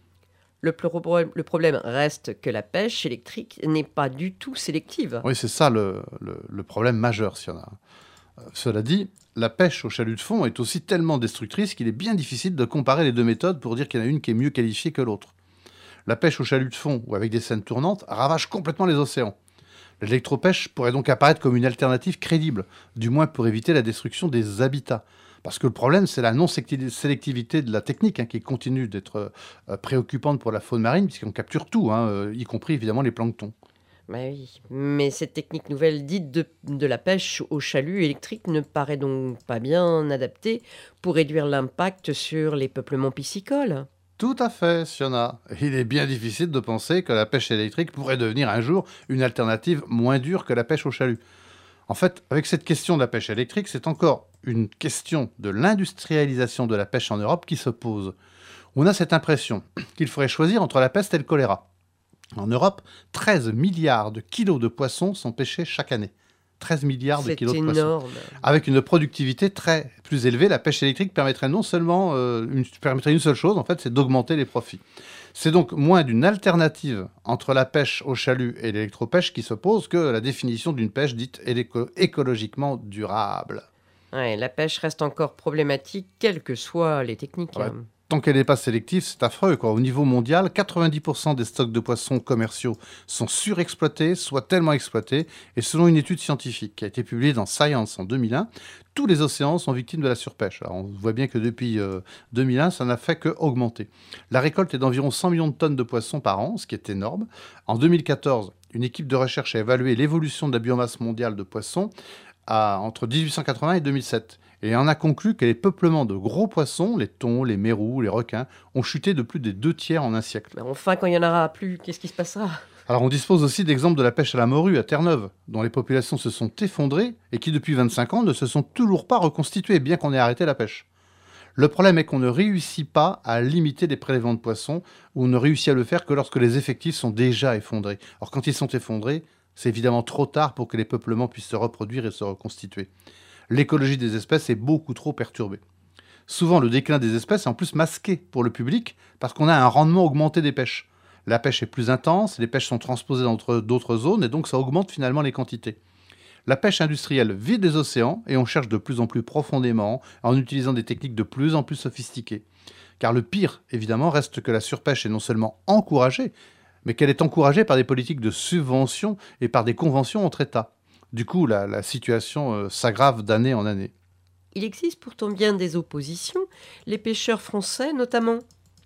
Le, pro- le problème reste que la pêche électrique n'est pas du tout sélective. Oui, c'est ça le, le- le problème majeur, s'il y en a. Euh, cela dit, la pêche au chalut de fond est aussi tellement destructrice qu'il est bien difficile de comparer les deux méthodes pour dire qu'il y en a une qui est mieux qualifiée que l'autre. La pêche au chalut de fond ou avec des scènes tournantes ravage complètement les océans. L'électropêche pourrait donc apparaître comme une alternative crédible, du moins pour éviter la destruction des habitats. Parce que le problème, c'est la non-sélectivité de la technique, hein, qui continue d'être euh, préoccupante pour la faune marine, puisqu'on capture tout, hein, euh, y compris évidemment les planctons. Bah oui, mais cette technique nouvelle dite de, de la pêche au chalut électrique ne paraît donc pas bien adaptée pour réduire l'impact sur les peuplements piscicoles. Tout à fait, Siona. Il est bien difficile de penser que la pêche électrique pourrait devenir un jour une alternative moins dure que la pêche au chalut. En fait, avec cette question de la pêche électrique, c'est encore une question de l'industrialisation de la pêche en Europe qui se pose. On a cette impression qu'il faudrait choisir entre la peste et le choléra. En Europe, treize milliards de kilos de poissons sont pêchés chaque année. treize milliards de C'est kilos de poissons. énorme. Avec une productivité très plus élevée, la pêche électrique permettrait non seulement euh, une, permettrait une seule chose, en fait, c'est d'augmenter les profits. C'est donc moins d'une alternative entre la pêche au chalut et l'électropêche qui se pose que la définition d'une pêche dite éco- écologiquement durable. Ouais, la pêche reste encore problématique, quelles que soient les techniques. Ouais. hein. Tant qu'elle n'est pas sélective, c'est affreux, quoi. Au niveau mondial, quatre-vingt-dix pour cent des stocks de poissons commerciaux sont surexploités, soit tellement exploités. Et selon une étude scientifique qui a été publiée dans Science en deux mille un, tous les océans sont victimes de la surpêche. Alors, on voit bien que depuis euh, deux mille un, ça n'a fait qu'augmenter. La récolte est d'environ cent millions de tonnes de poissons par an, ce qui est énorme. En deux mille quatorze, une équipe de recherche a évalué l'évolution de la biomasse mondiale de poissons à, entre dix-huit cent quatre-vingts et deux mille sept. Et en a conclu que les peuplements de gros poissons, les thons, les mérous, les requins, ont chuté de plus des deux tiers en un siècle. Mais enfin, quand il n'y en aura plus, qu'est-ce qui se passera? Alors on dispose aussi d'exemples de la pêche à la morue à Terre-Neuve, dont les populations se sont effondrées et qui depuis vingt-cinq ans ne se sont toujours pas reconstituées, bien qu'on ait arrêté la pêche. Le problème est qu'on ne réussit pas à limiter les prélèvements de poissons, ou on ne réussit à le faire que lorsque les effectifs sont déjà effondrés. Or quand ils sont effondrés, c'est évidemment trop tard pour que les peuplements puissent se reproduire et se reconstituer. L'écologie des espèces est beaucoup trop perturbée. Souvent, le déclin des espèces est en plus masqué pour le public parce qu'on a un rendement augmenté des pêches. La pêche est plus intense, les pêches sont transposées dans d'autres zones et donc ça augmente finalement les quantités. La pêche industrielle vide les océans et on cherche de plus en plus profondément en utilisant des techniques de plus en plus sophistiquées. Car le pire, évidemment, reste que la surpêche est non seulement encouragée, mais qu'elle est encouragée par des politiques de subvention et par des conventions entre États. Du coup, la, la situation euh, s'aggrave d'année en année. Il existe pourtant bien des oppositions, les pêcheurs français notamment.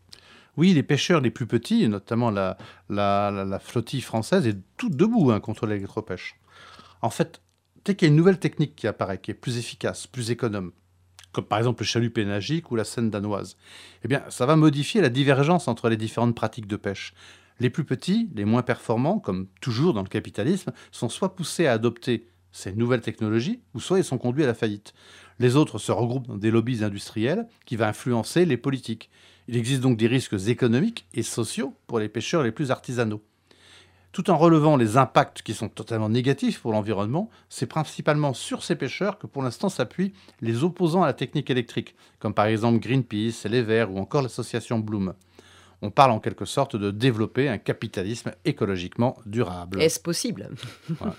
Oui, les pêcheurs les plus petits, notamment la, la, la, la flottille française, est toute debout hein, contre l'électropêche. En fait, dès qu'il y a une nouvelle technique qui apparaît, qui est plus efficace, plus économe, comme par exemple le chalut pélagique ou la seine danoise, eh bien, ça va modifier la divergence entre les différentes pratiques de pêche. Les plus petits, les moins performants, comme toujours dans le capitalisme, sont soit poussés à adopter ces nouvelles technologies, ou soit ils sont conduits à la faillite. Les autres se regroupent dans des lobbies industriels qui vont influencer les politiques. Il existe donc des risques économiques et sociaux pour les pêcheurs les plus artisanaux. Tout en relevant les impacts qui sont totalement négatifs pour l'environnement, c'est principalement sur ces pêcheurs que pour l'instant s'appuient les opposants à la technique électrique, comme par exemple Greenpeace, les Verts ou encore l'association Bloom. On parle en quelque sorte de développer un capitalisme écologiquement durable. Est-ce possible? Voilà.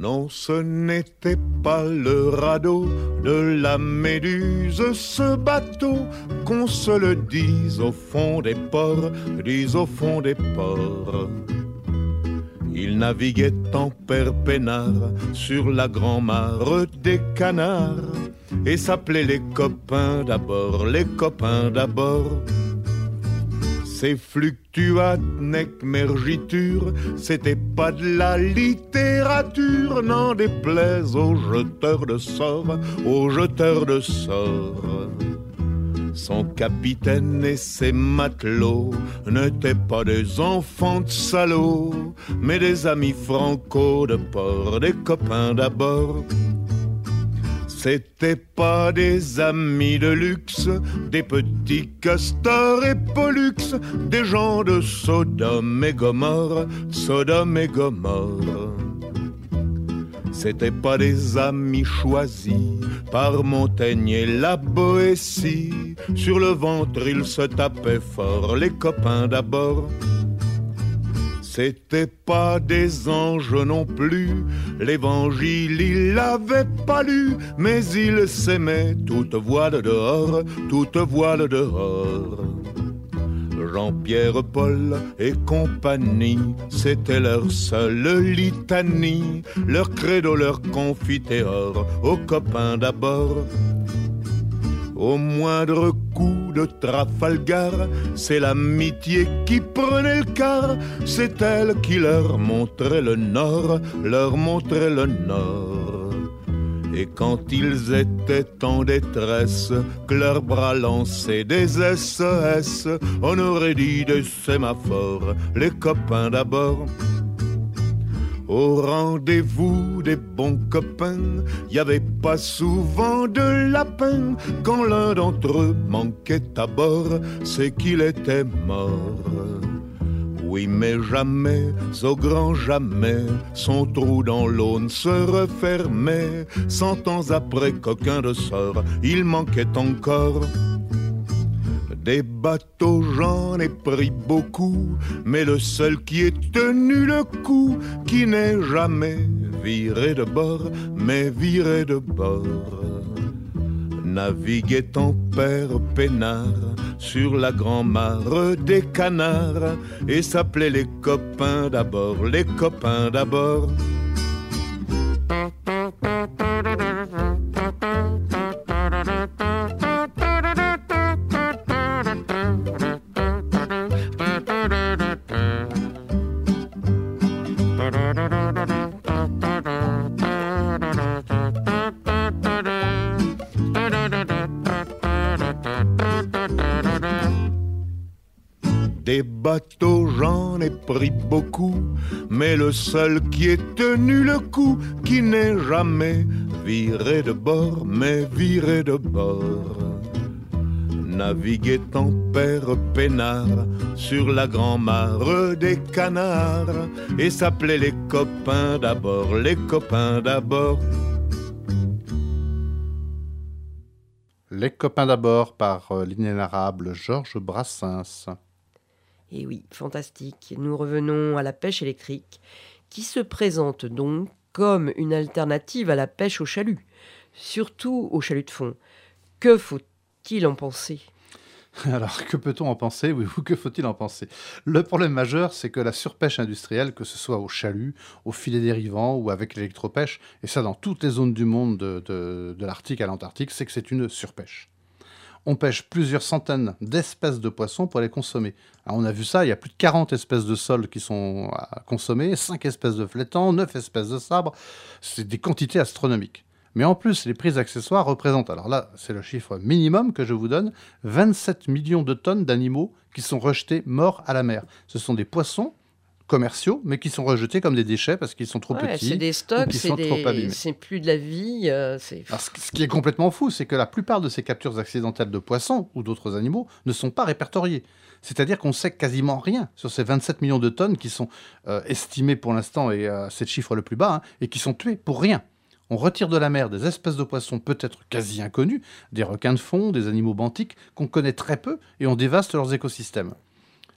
Non, ce n'était pas le radeau de la Méduse, ce bateau, qu'on se le dise au fond des ports, dise au fond des ports. Il naviguait en père peinard sur la grand-mare des canards et s'appelait les copains d'abord, les copains d'abord. Ces fluctuates nec mergiture, c'était pas de la littérature, n'en déplaise aux jeteurs de sorts, aux jeteurs de sorts. Son capitaine et ses matelots n'étaient pas des enfants de salauds, mais des amis franco de port, des copains d'abord. C'étaient pas des amis de luxe, des petits castors et pollux, des gens de Sodome et Gomorre, Sodome et Gomorre. C'étaient pas des amis choisis par Montaigne et la Boétie. Sur le ventre ils se tapaient fort, les copains d'abord. C'étaient pas des anges non plus, l'évangile il l'avait pas lu, mais ils s'aimaient toute voile dehors, toute voile dehors. Jean-Pierre, Paul et compagnie, c'était leur seule litanie, leur credo, leur confiteor, aux copains d'abord. Au moindre coup de Trafalgar, c'est l'amitié qui prenait le quart, c'est elle qui leur montrait le nord, leur montrait le nord. Et quand ils étaient en détresse, que leurs bras lançaient des S O S, on aurait dit des sémaphores, les copains d'abord. Au rendez-vous des bons copains, y avait pas souvent de lapin. Quand l'un d'entre eux manquait à bord, c'est qu'il était mort. Oui, mais jamais, au grand jamais, son trou dans l'Aune se refermait. Cent ans après qu'aucun de sort, il manquait encore. Des bateaux, j'en ai pris beaucoup, mais le seul qui ait tenu le coup, qui n'est jamais viré de bord, mais viré de bord, naviguait en père peinard sur la grand-mare des canards et s'appelait les copains d'abord, les copains d'abord. Des bateaux, j'en ai pris beaucoup, mais le seul qui ait tenu le coup, qui n'est jamais viré de bord, mais viré de bord, naviguait en père peinard sur la grand-mare des canards et s'appelait les copains d'abord, les copains d'abord. Les copains d'abord par euh, l'inénarrable Georges Brassens. Et oui, fantastique. Nous revenons à la pêche électrique, qui se présente donc comme une alternative à la pêche au chalut, surtout au chalut de fond. Que faut-il en penser ? Alors, que peut-on en penser ? Oui, ou que faut-il en penser ? Le problème majeur, c'est que la surpêche industrielle, que ce soit au chalut, au filet dérivant ou avec l'électropêche, et ça dans toutes les zones du monde, de, de, de l'Arctique à l'Antarctique, c'est que c'est une surpêche. On pêche plusieurs centaines d'espèces de poissons pour les consommer. Alors on a vu ça, il y a plus de quarante espèces de sols qui sont à consommer, cinq espèces de flétans, neuf espèces de sabres. C'est des quantités astronomiques. Mais en plus, les prix accessoires représentent, alors là, c'est le chiffre minimum que je vous donne, vingt-sept millions de tonnes d'animaux qui sont rejetés morts à la mer. Ce sont des poissons commerciaux, mais qui sont rejetés comme des déchets parce qu'ils sont trop Ouais, petits. c'est des stocks, ou qu'ils c'est, sont trop des... abîmés. c'est plus de la vie. euh, c'est... Alors, ce ce qui est complètement fou, c'est que la plupart de ces captures accidentelles de poissons ou d'autres animaux ne sont pas répertoriées. C'est-à-dire qu'on sait quasiment rien sur ces vingt-sept millions de tonnes qui sont euh, estimées pour l'instant, et euh, c'est le chiffre le plus bas, hein, et qui sont tuées pour rien. On retire de la mer des espèces de poissons peut-être quasi inconnues, des requins de fond, des animaux benthiques qu'on connaît très peu, et on dévaste leurs écosystèmes.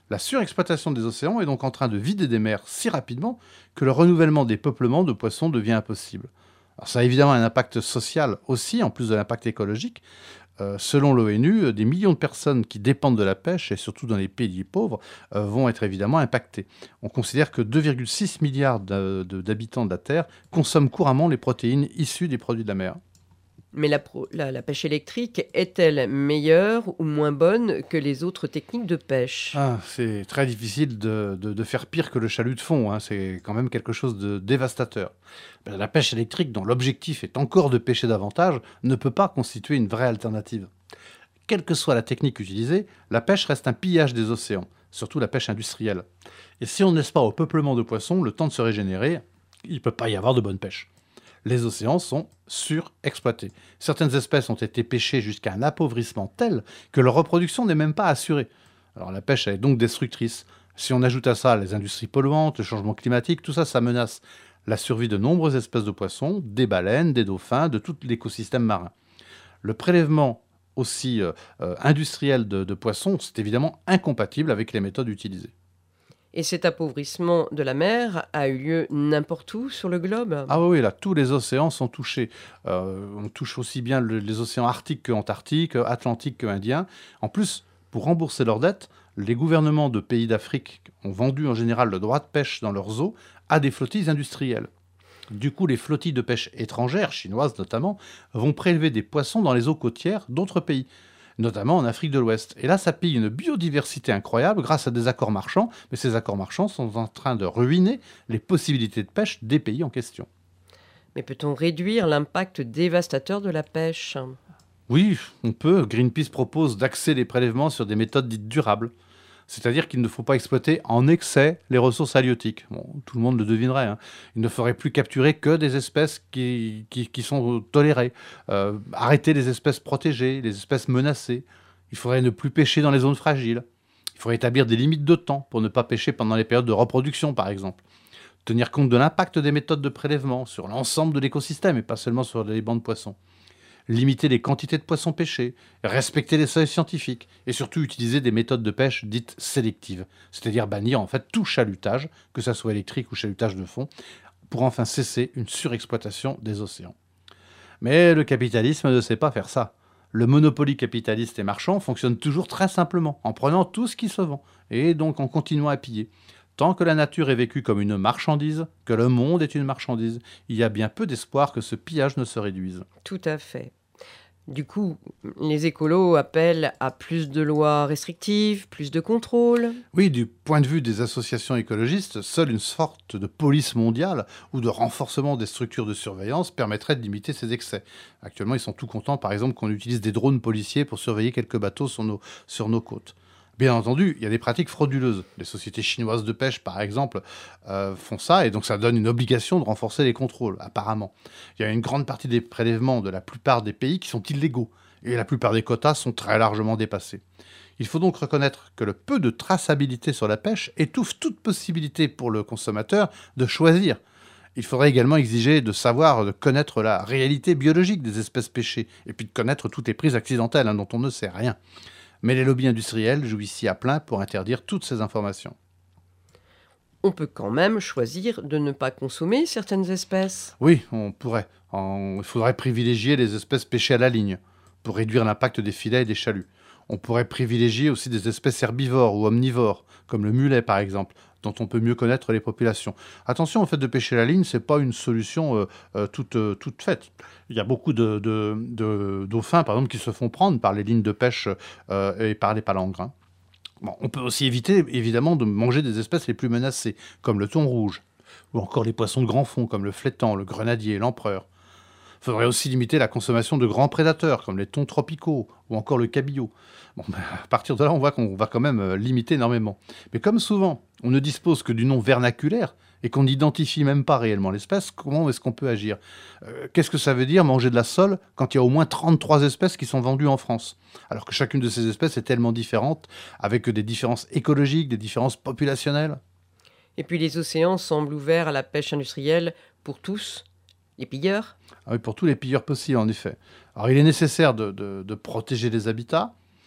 La surexploitation des océans est donc en train de vider des mers si rapidement que le renouvellement des peuplements de poissons devient impossible. Alors ça a évidemment un impact social aussi, en plus de l'impact écologique. Euh, selon l'ONU, des millions de personnes qui dépendent de la pêche, et surtout dans les pays pauvres, euh, vont être évidemment impactées. On considère que deux virgule six milliards de- de- d'habitants de la Terre consomment couramment les protéines issues des produits de la mer. Mais la, pro- la- la pêche électrique est-elle meilleure ou moins bonne que les autres techniques de pêche? Ah, c'est très difficile de, de- de faire pire que le chalut de fond, hein. C'est quand même quelque chose de dévastateur. Ben, la pêche électrique, dont l'objectif est encore de pêcher davantage, ne peut pas constituer une vraie alternative. Quelle que soit la technique utilisée, la pêche reste un pillage des océans, surtout la pêche industrielle. Et si on ne laisse pas au peuplement de poissons le temps de se régénérer, il ne peut pas y avoir de bonne pêche. Les océans sont surexploités. Certaines espèces ont été pêchées jusqu'à un appauvrissement tel que leur reproduction n'est même pas assurée. Alors la pêche elle est donc destructrice. Si on ajoute à ça les industries polluantes, le changement climatique, tout ça, ça menace la survie de nombreuses espèces de poissons, des baleines, des dauphins, de tout l'écosystème marin. Le prélèvement aussi euh, euh, industriel de, de poissons, c'est évidemment incompatible avec les méthodes utilisées. Et cet appauvrissement de la mer a eu lieu n'importe où sur le globe? Ah oui, oui, là, tous les océans sont touchés. Euh, on touche aussi bien le- les océans arctiques que antarctiques, euh, atlantiques que indiens. En plus, pour rembourser leurs dettes, les gouvernements de pays d'Afrique ont vendu en général le droit de pêche dans leurs eaux à des flottilles industrielles. Du coup, les flottilles de pêche étrangères, chinoises notamment, vont prélever des poissons dans les eaux côtières d'autres pays, notamment en Afrique de l'Ouest. Et là, ça pille une biodiversité incroyable grâce à des accords marchands, mais ces accords marchands sont en train de ruiner les possibilités de pêche des pays en question. Mais peut-on réduire l'impact dévastateur de la pêche? Oui, on peut. Greenpeace propose d'axer les prélèvements sur des méthodes dites durables. C'est-à-dire qu'il ne faut pas exploiter en excès les ressources halieutiques. Bon, tout le monde le devinerait, hein. Il ne faudrait plus capturer que des espèces qui, qui, qui sont tolérées. Euh, arrêter les espèces protégées, les espèces menacées. Il faudrait ne plus pêcher dans les zones fragiles. Il faudrait établir des limites de temps pour ne pas pêcher pendant les périodes de reproduction, par exemple. Tenir compte de l'impact des méthodes de prélèvement sur l'ensemble de l'écosystème et pas seulement sur les bancs de poissons. Limiter les quantités de poissons pêchés, respecter les seuils scientifiques et surtout utiliser des méthodes de pêche dites sélectives, c'est-à-dire bannir en fait tout chalutage, que ça soit électrique ou chalutage de fond, pour enfin cesser une surexploitation des océans. Mais le capitalisme ne sait pas faire ça. Le monopoly capitaliste et marchand fonctionne toujours très simplement, en prenant tout ce qui se vend, et donc en continuant à piller. Tant que la nature est vécue comme une marchandise, que le monde est une marchandise, il y a bien peu d'espoir que ce pillage ne se réduise. Tout à fait. Du coup, les écolos appellent à plus de lois restrictives, plus de contrôles. Oui, du point de vue des associations écologistes, seule une sorte de police mondiale ou de renforcement des structures de surveillance permettrait de limiter ces excès. Actuellement, ils sont tout contents, par exemple, qu'on utilise des drones policiers pour surveiller quelques bateaux sur nos, sur nos côtes. Bien entendu, il y a des pratiques frauduleuses. Les sociétés chinoises de pêche, par exemple, euh, font ça, et donc ça donne une obligation de renforcer les contrôles, apparemment. Il y a une grande partie des prélèvements de la plupart des pays qui sont illégaux, et la plupart des quotas sont très largement dépassés. Il faut donc reconnaître que le peu de traçabilité sur la pêche étouffe toute possibilité pour le consommateur de choisir. Il faudrait également exiger de savoir, de connaître la réalité biologique des espèces pêchées, et puis de connaître toutes les prises accidentelles hein, dont on ne sait rien. Mais les lobbies industriels jouent ici à plein pour interdire toutes ces informations. On peut quand même choisir de ne pas consommer certaines espèces. Oui, on pourrait. En- Il faudrait privilégier les espèces pêchées à la ligne pour réduire l'impact des filets et des chaluts. On pourrait privilégier aussi des espèces herbivores ou omnivores, comme le mulet par exemple, dont on peut mieux connaître les populations. Attention, au fait de pêcher la ligne, c'est pas une solution euh, euh, toute, euh, toute faite. Il y a beaucoup de, de- de dauphins, par exemple, qui se font prendre par les lignes de pêche euh, et par les palangres. hein. Bon, on peut aussi éviter, évidemment, de manger des espèces les plus menacées, comme le thon rouge, ou encore les poissons de grand fond, comme le flétan, le grenadier, l'empereur. Il faudrait aussi limiter la consommation de grands prédateurs, comme les thons tropicaux, ou encore le cabillaud. Bon, ben, à partir de là, on voit qu'on va quand même euh, limiter énormément. Mais comme souvent, on ne dispose que du nom vernaculaire, et qu'on n'identifie même pas réellement l'espèce, comment est-ce qu'on peut agir ? Euh, Qu'est-ce que ça veut dire manger de la sole quand il y a au moins trente-trois espèces qui sont vendues en France ? Alors que chacune de ces espèces est tellement différente, avec des différences écologiques, des différences populationnelles. Et puis les océans semblent ouverts à la pêche industrielle pour tous, les pilleurs. Ah oui, pour tous les pilleurs possibles, en effet. Alors, il est nécessaire de, de- de protéger les habitats,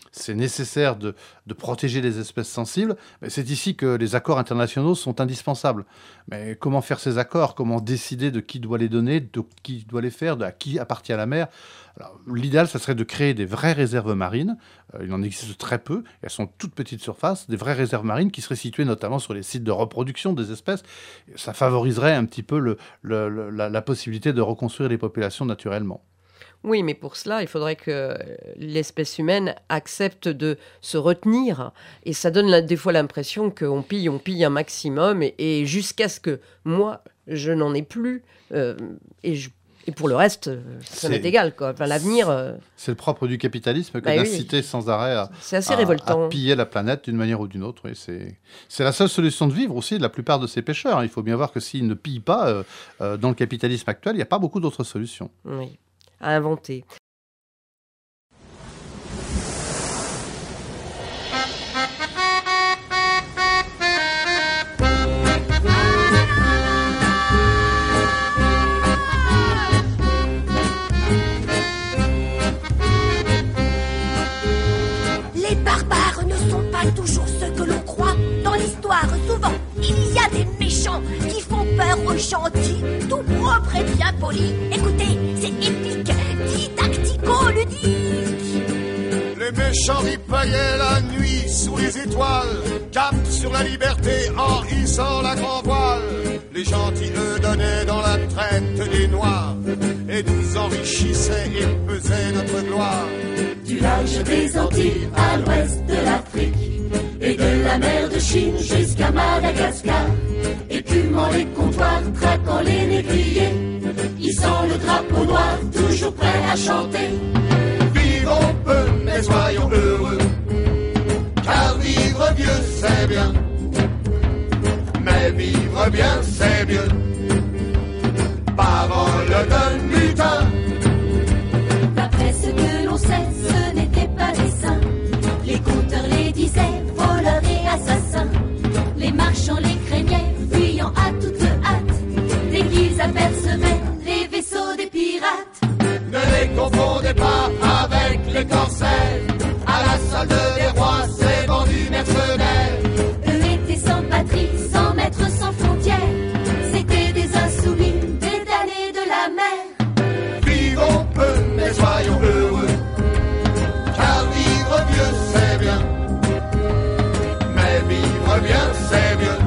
c'est nécessaire de, de protéger les espèces sensibles, mais c'est ici que les accords internationaux sont indispensables. Mais comment faire ces accords? Comment décider de qui doit les donner, de qui doit les faire, de à qui appartient la mer? Alors, l'idéal, ça serait de créer des vraies réserves marines. Euh, il en existe très peu. Elles sont toutes petites surfaces, des vraies réserves marines qui seraient situées notamment sur les sites de reproduction des espèces. Ça favoriserait un petit peu le, le, le, la, la possibilité de reconstruire les populations naturellement. Oui, mais pour cela, il faudrait que l'espèce humaine accepte de se retenir. Et ça donne là, des fois l'impression qu'on pille, on pille un maximum. Et, et jusqu'à ce que moi, je n'en ai plus. Euh, et, je, et pour le reste, ça m'est égal, quoi. Enfin, l'avenir... Euh... C'est le propre du capitalisme que bah d'inciter oui. sans arrêt à, c'est assez à, révoltant. à piller la planète d'une manière ou d'une autre. Oui, c'est, c'est la seule solution de vivre aussi de la plupart de ces pêcheurs. Il faut bien voir que s'ils ne pillent pas, euh, euh, dans le capitalisme actuel, il n'y a pas beaucoup d'autres solutions. Oui. À inventer. Les barbares ne sont pas toujours ceux que l'on croit. Dans l'histoire, souvent, il y a des méchants qui font peur aux gentils, tout propres et bien polis. Écoutez, c'est épique, didactico-ludique. Les méchants ripaillaient la nuit sous les étoiles, cap sur la liberté en hissant la grand voile. Les gentils, eux, donnaient dans la traite des noirs et nous enrichissaient et pesaient notre gloire. Du large des Antilles à l'ouest de l'Afrique et de la mer de Chine jusqu'à Madagascar, écumant les comptoirs, traquant les négriers, hissant le drapeau noir, toujours prêt à chanter. Vivons peu, mais soyons heureux, car vivre vieux c'est bien, mais vivre bien c'est mieux. Parole d'un mutin. D'après ce que l'on sait, ce n'était pas des saints. Les conteurs les disaient, voleurs et assassins. Les marchands les craignaient, fuyant à toute hâte, dès qu'ils apercevaient les vaisseaux des pirates. Ne les confondez pas avec les corsaires, à la solde des rois, ces bandits mercenaires. Eux étaient sans patrie, sans maître, sans frontières. C'était des insoumis, des damnés de la mer. Vivons peu, mais soyons heureux, car vivre vieux c'est bien, mais vivre bien c'est mieux.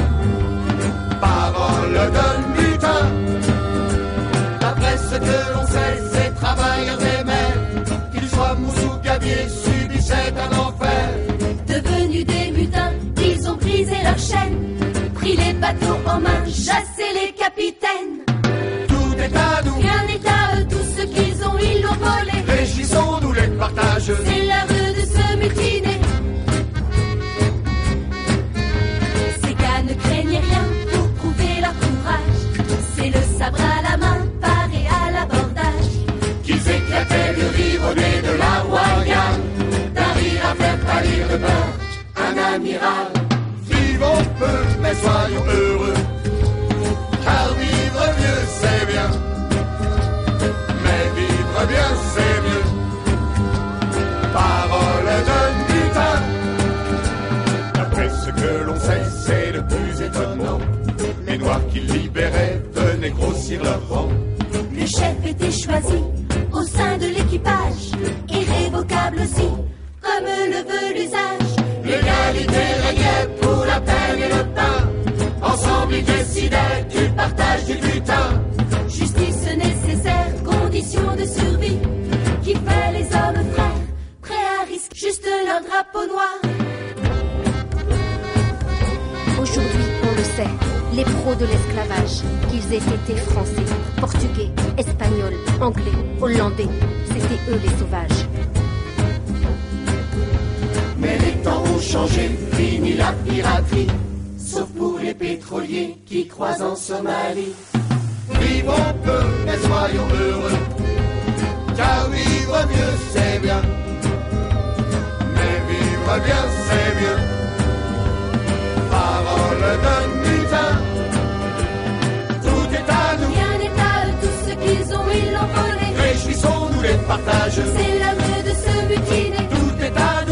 Parole d'un mutin. D'après ce que l'on sait, ces travailleurs des mers, qu'ils soient mousse ou gabiers, subissaient un enfer. Devenus des mutins, ils ont brisé leurs chaînes, pris les bateaux en main, chassé les capitaines. Tout est à nous, Rien n'est à eux, tout ce qu'ils ont, ils l'ont volé. réjouissons-nous les partages. C'est l'heure de se mutiner. Ces gars ne craignaient rien pour prouver leur courage. C'est le sabre à la main, paré à l'abordage, Qu'ils éclataient de rire au nez de la royale, d'un rire à faire pâlir de peur un amiral. Vivons peu, mais soyons heureux, car vivre mieux c'est bien, mais vivre bien c'est mieux. Parole d'un mutin. D'après ce que l'on sait, c'est le plus étonnant, les noirs qu'ils libéraient venaient grossir leur rang. le chef était choisi au sein de l'équipage, irrévocable aussi, comme le veut l'usage. L'égalité régnait pour la peine et le pain, ensemble ils décidaient du partage du butin. Justice nécessaire, condition de survie, qui fait les hommes frères, prêts à risque, juste leur drapeau noir. Aujourd'hui, on le sait, les pros de l'esclavage, qu'ils aient été français, portugais, espagnols, anglais, hollandais, c'était eux les sauvages. Mais les temps ont changé, fini la piraterie, sauf pour les pétroliers qui croisent en Somalie. Vivons peu, mais soyons heureux, car vivre mieux c'est bien, mais vivre bien c'est mieux. Parole d'un mutin. Tout est à nous, Rien n'est à eux, tout ce qu'ils ont, ils l'ont volé. réjouissons-nous les partages. C'est l'heure de se mutiner. Tout est à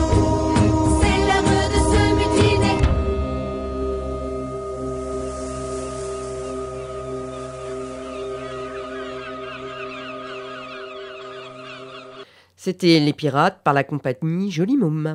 C'était Les Pirates par la compagnie Joli Môme.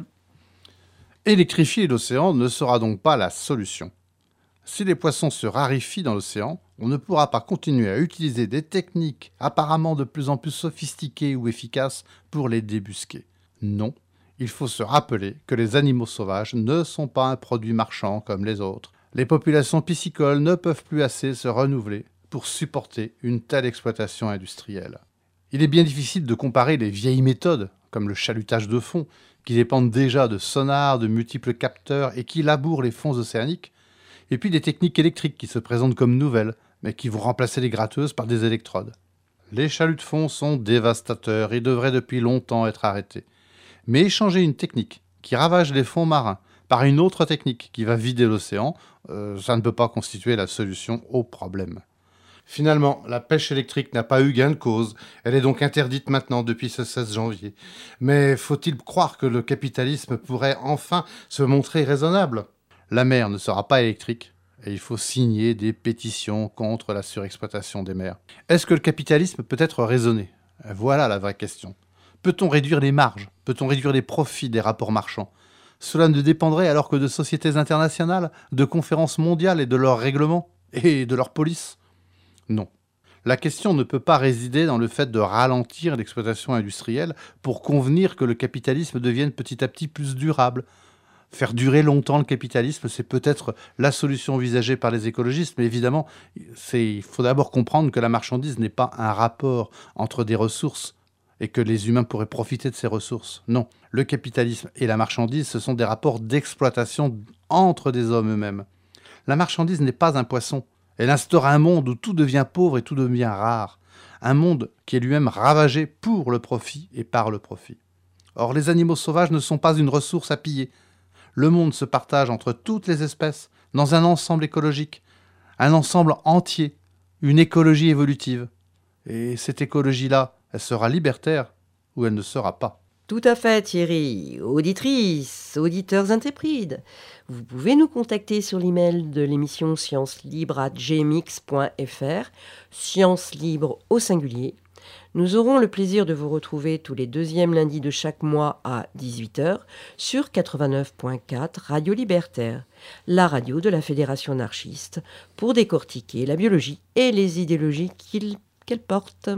Électrifier l'océan ne sera donc pas la solution. Si les poissons se raréfient dans l'océan, on ne pourra pas continuer à utiliser des techniques apparemment de plus en plus sophistiquées ou efficaces pour les débusquer. Non, il faut se rappeler que les animaux sauvages ne sont pas un produit marchand comme les autres. Les populations piscicoles ne peuvent plus assez se renouveler pour supporter une telle exploitation industrielle. Il est bien difficile de comparer les vieilles méthodes, comme le chalutage de fond, qui dépendent déjà de sonars, de multiples capteurs et qui labourent les fonds océaniques, et puis des techniques électriques qui se présentent comme nouvelles, mais qui vont remplacer les gratteuses par des électrodes. Les chaluts de fond sont dévastateurs et devraient depuis longtemps être arrêtés. Mais échanger une technique qui ravage les fonds marins par une autre technique qui va vider l'océan, euh, ça ne peut pas constituer la solution au problème. Finalement, la pêche électrique n'a pas eu gain de cause, elle est donc interdite maintenant depuis ce seize janvier. Mais faut-il croire que le capitalisme pourrait enfin se montrer raisonnable ? La mer ne sera pas électrique, et il faut signer des pétitions contre la surexploitation des mers. Est-ce que le capitalisme peut être raisonné ? Voilà la vraie question. Peut-on réduire les marges ? Peut-on réduire les profits des rapports marchands ? Cela ne dépendrait alors que de sociétés internationales, de conférences mondiales et de leurs règlements, et de leurs polices ? Non. La question ne peut pas résider dans le fait de ralentir l'exploitation industrielle pour convenir que le capitalisme devienne petit à petit plus durable. Faire durer longtemps le capitalisme, c'est peut-être la solution envisagée par les écologistes, mais évidemment, c'est, il faut d'abord comprendre que la marchandise n'est pas un rapport entre des ressources et que les humains pourraient profiter de ces ressources. Non, le capitalisme et la marchandise, ce sont des rapports d'exploitation entre des hommes eux-mêmes. La marchandise n'est pas un poisson. Elle instaure un monde où tout devient pauvre et tout devient rare. Un monde qui est lui-même ravagé pour le profit et par le profit. Or, les animaux sauvages ne sont pas une ressource à piller. Le monde se partage entre toutes les espèces, dans un ensemble écologique, un ensemble entier, une écologie évolutive. Et cette écologie-là, elle sera libertaire ou elle ne sera pas. Tout à fait, Thierry. Auditrices, auditeurs intrépides, vous pouvez nous contacter sur l'email de l'émission science libre arobase gmx point fr, science libre au singulier. Nous aurons le plaisir de vous retrouver tous les deuxièmes lundis de chaque mois à dix-huit heures sur quatre-vingt-neuf point quatre Radio Libertaire, la radio de la Fédération anarchiste, pour décortiquer la biologie et les idéologies qu'il, qu'elle porte.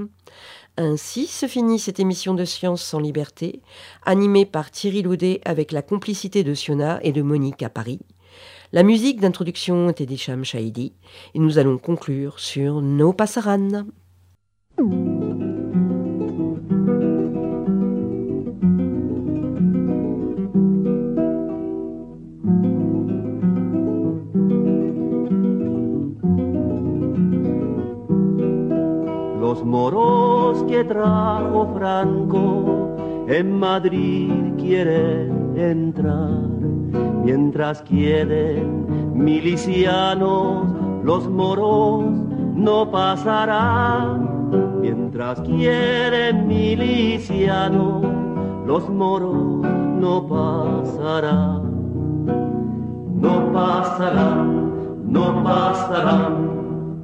Ainsi se finit cette émission de Science sans liberté, animée par Thierry Laudet avec la complicité de Siona et de Monique à Paris. La musique d'introduction était d'Hicham Shahidi et nous allons conclure sur No Pasaran. Los moros que trajo Franco en Madrid quieren entrar, mientras quieren milicianos, los moros no pasarán. Mientras quieren milicianos, los moros no pasarán. No pasarán, no pasarán.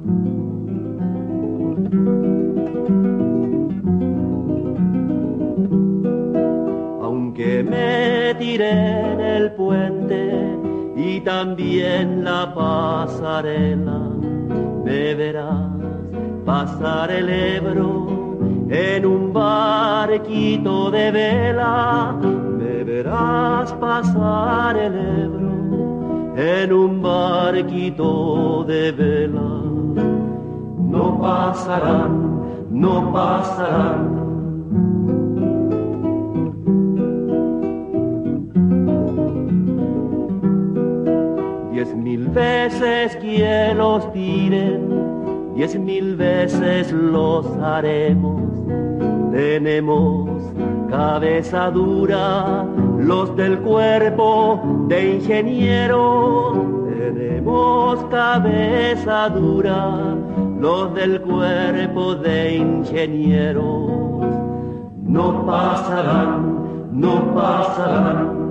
Aunque me tiren el puente y también la pasarela, me verás pasar el Ebro en un barquito de vela. Me verás pasar el Ebro en un barquito de vela. No pasarán, no pasarán. Diez mil veces que los tiren, diez mil veces los haremos. Tenemos cabeza dura, los del cuerpo de ingenieros. Tenemos cabeza dura, los del cuerpo de ingenieros. No pasarán, no pasarán.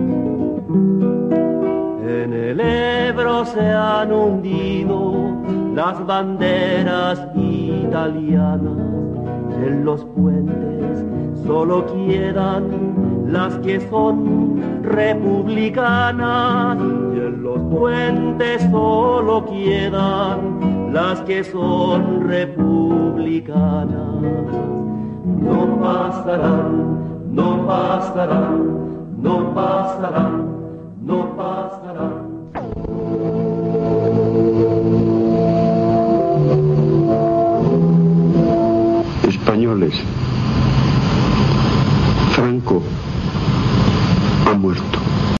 En el Ebro se han hundido las banderas italianas. En los puentes solo quedan las que son republicanas. Y en los puentes solo quedan las que son republicanas. No pasarán, no pasarán, no pasarán, no pasarán. Españoles, Franco ha muerto.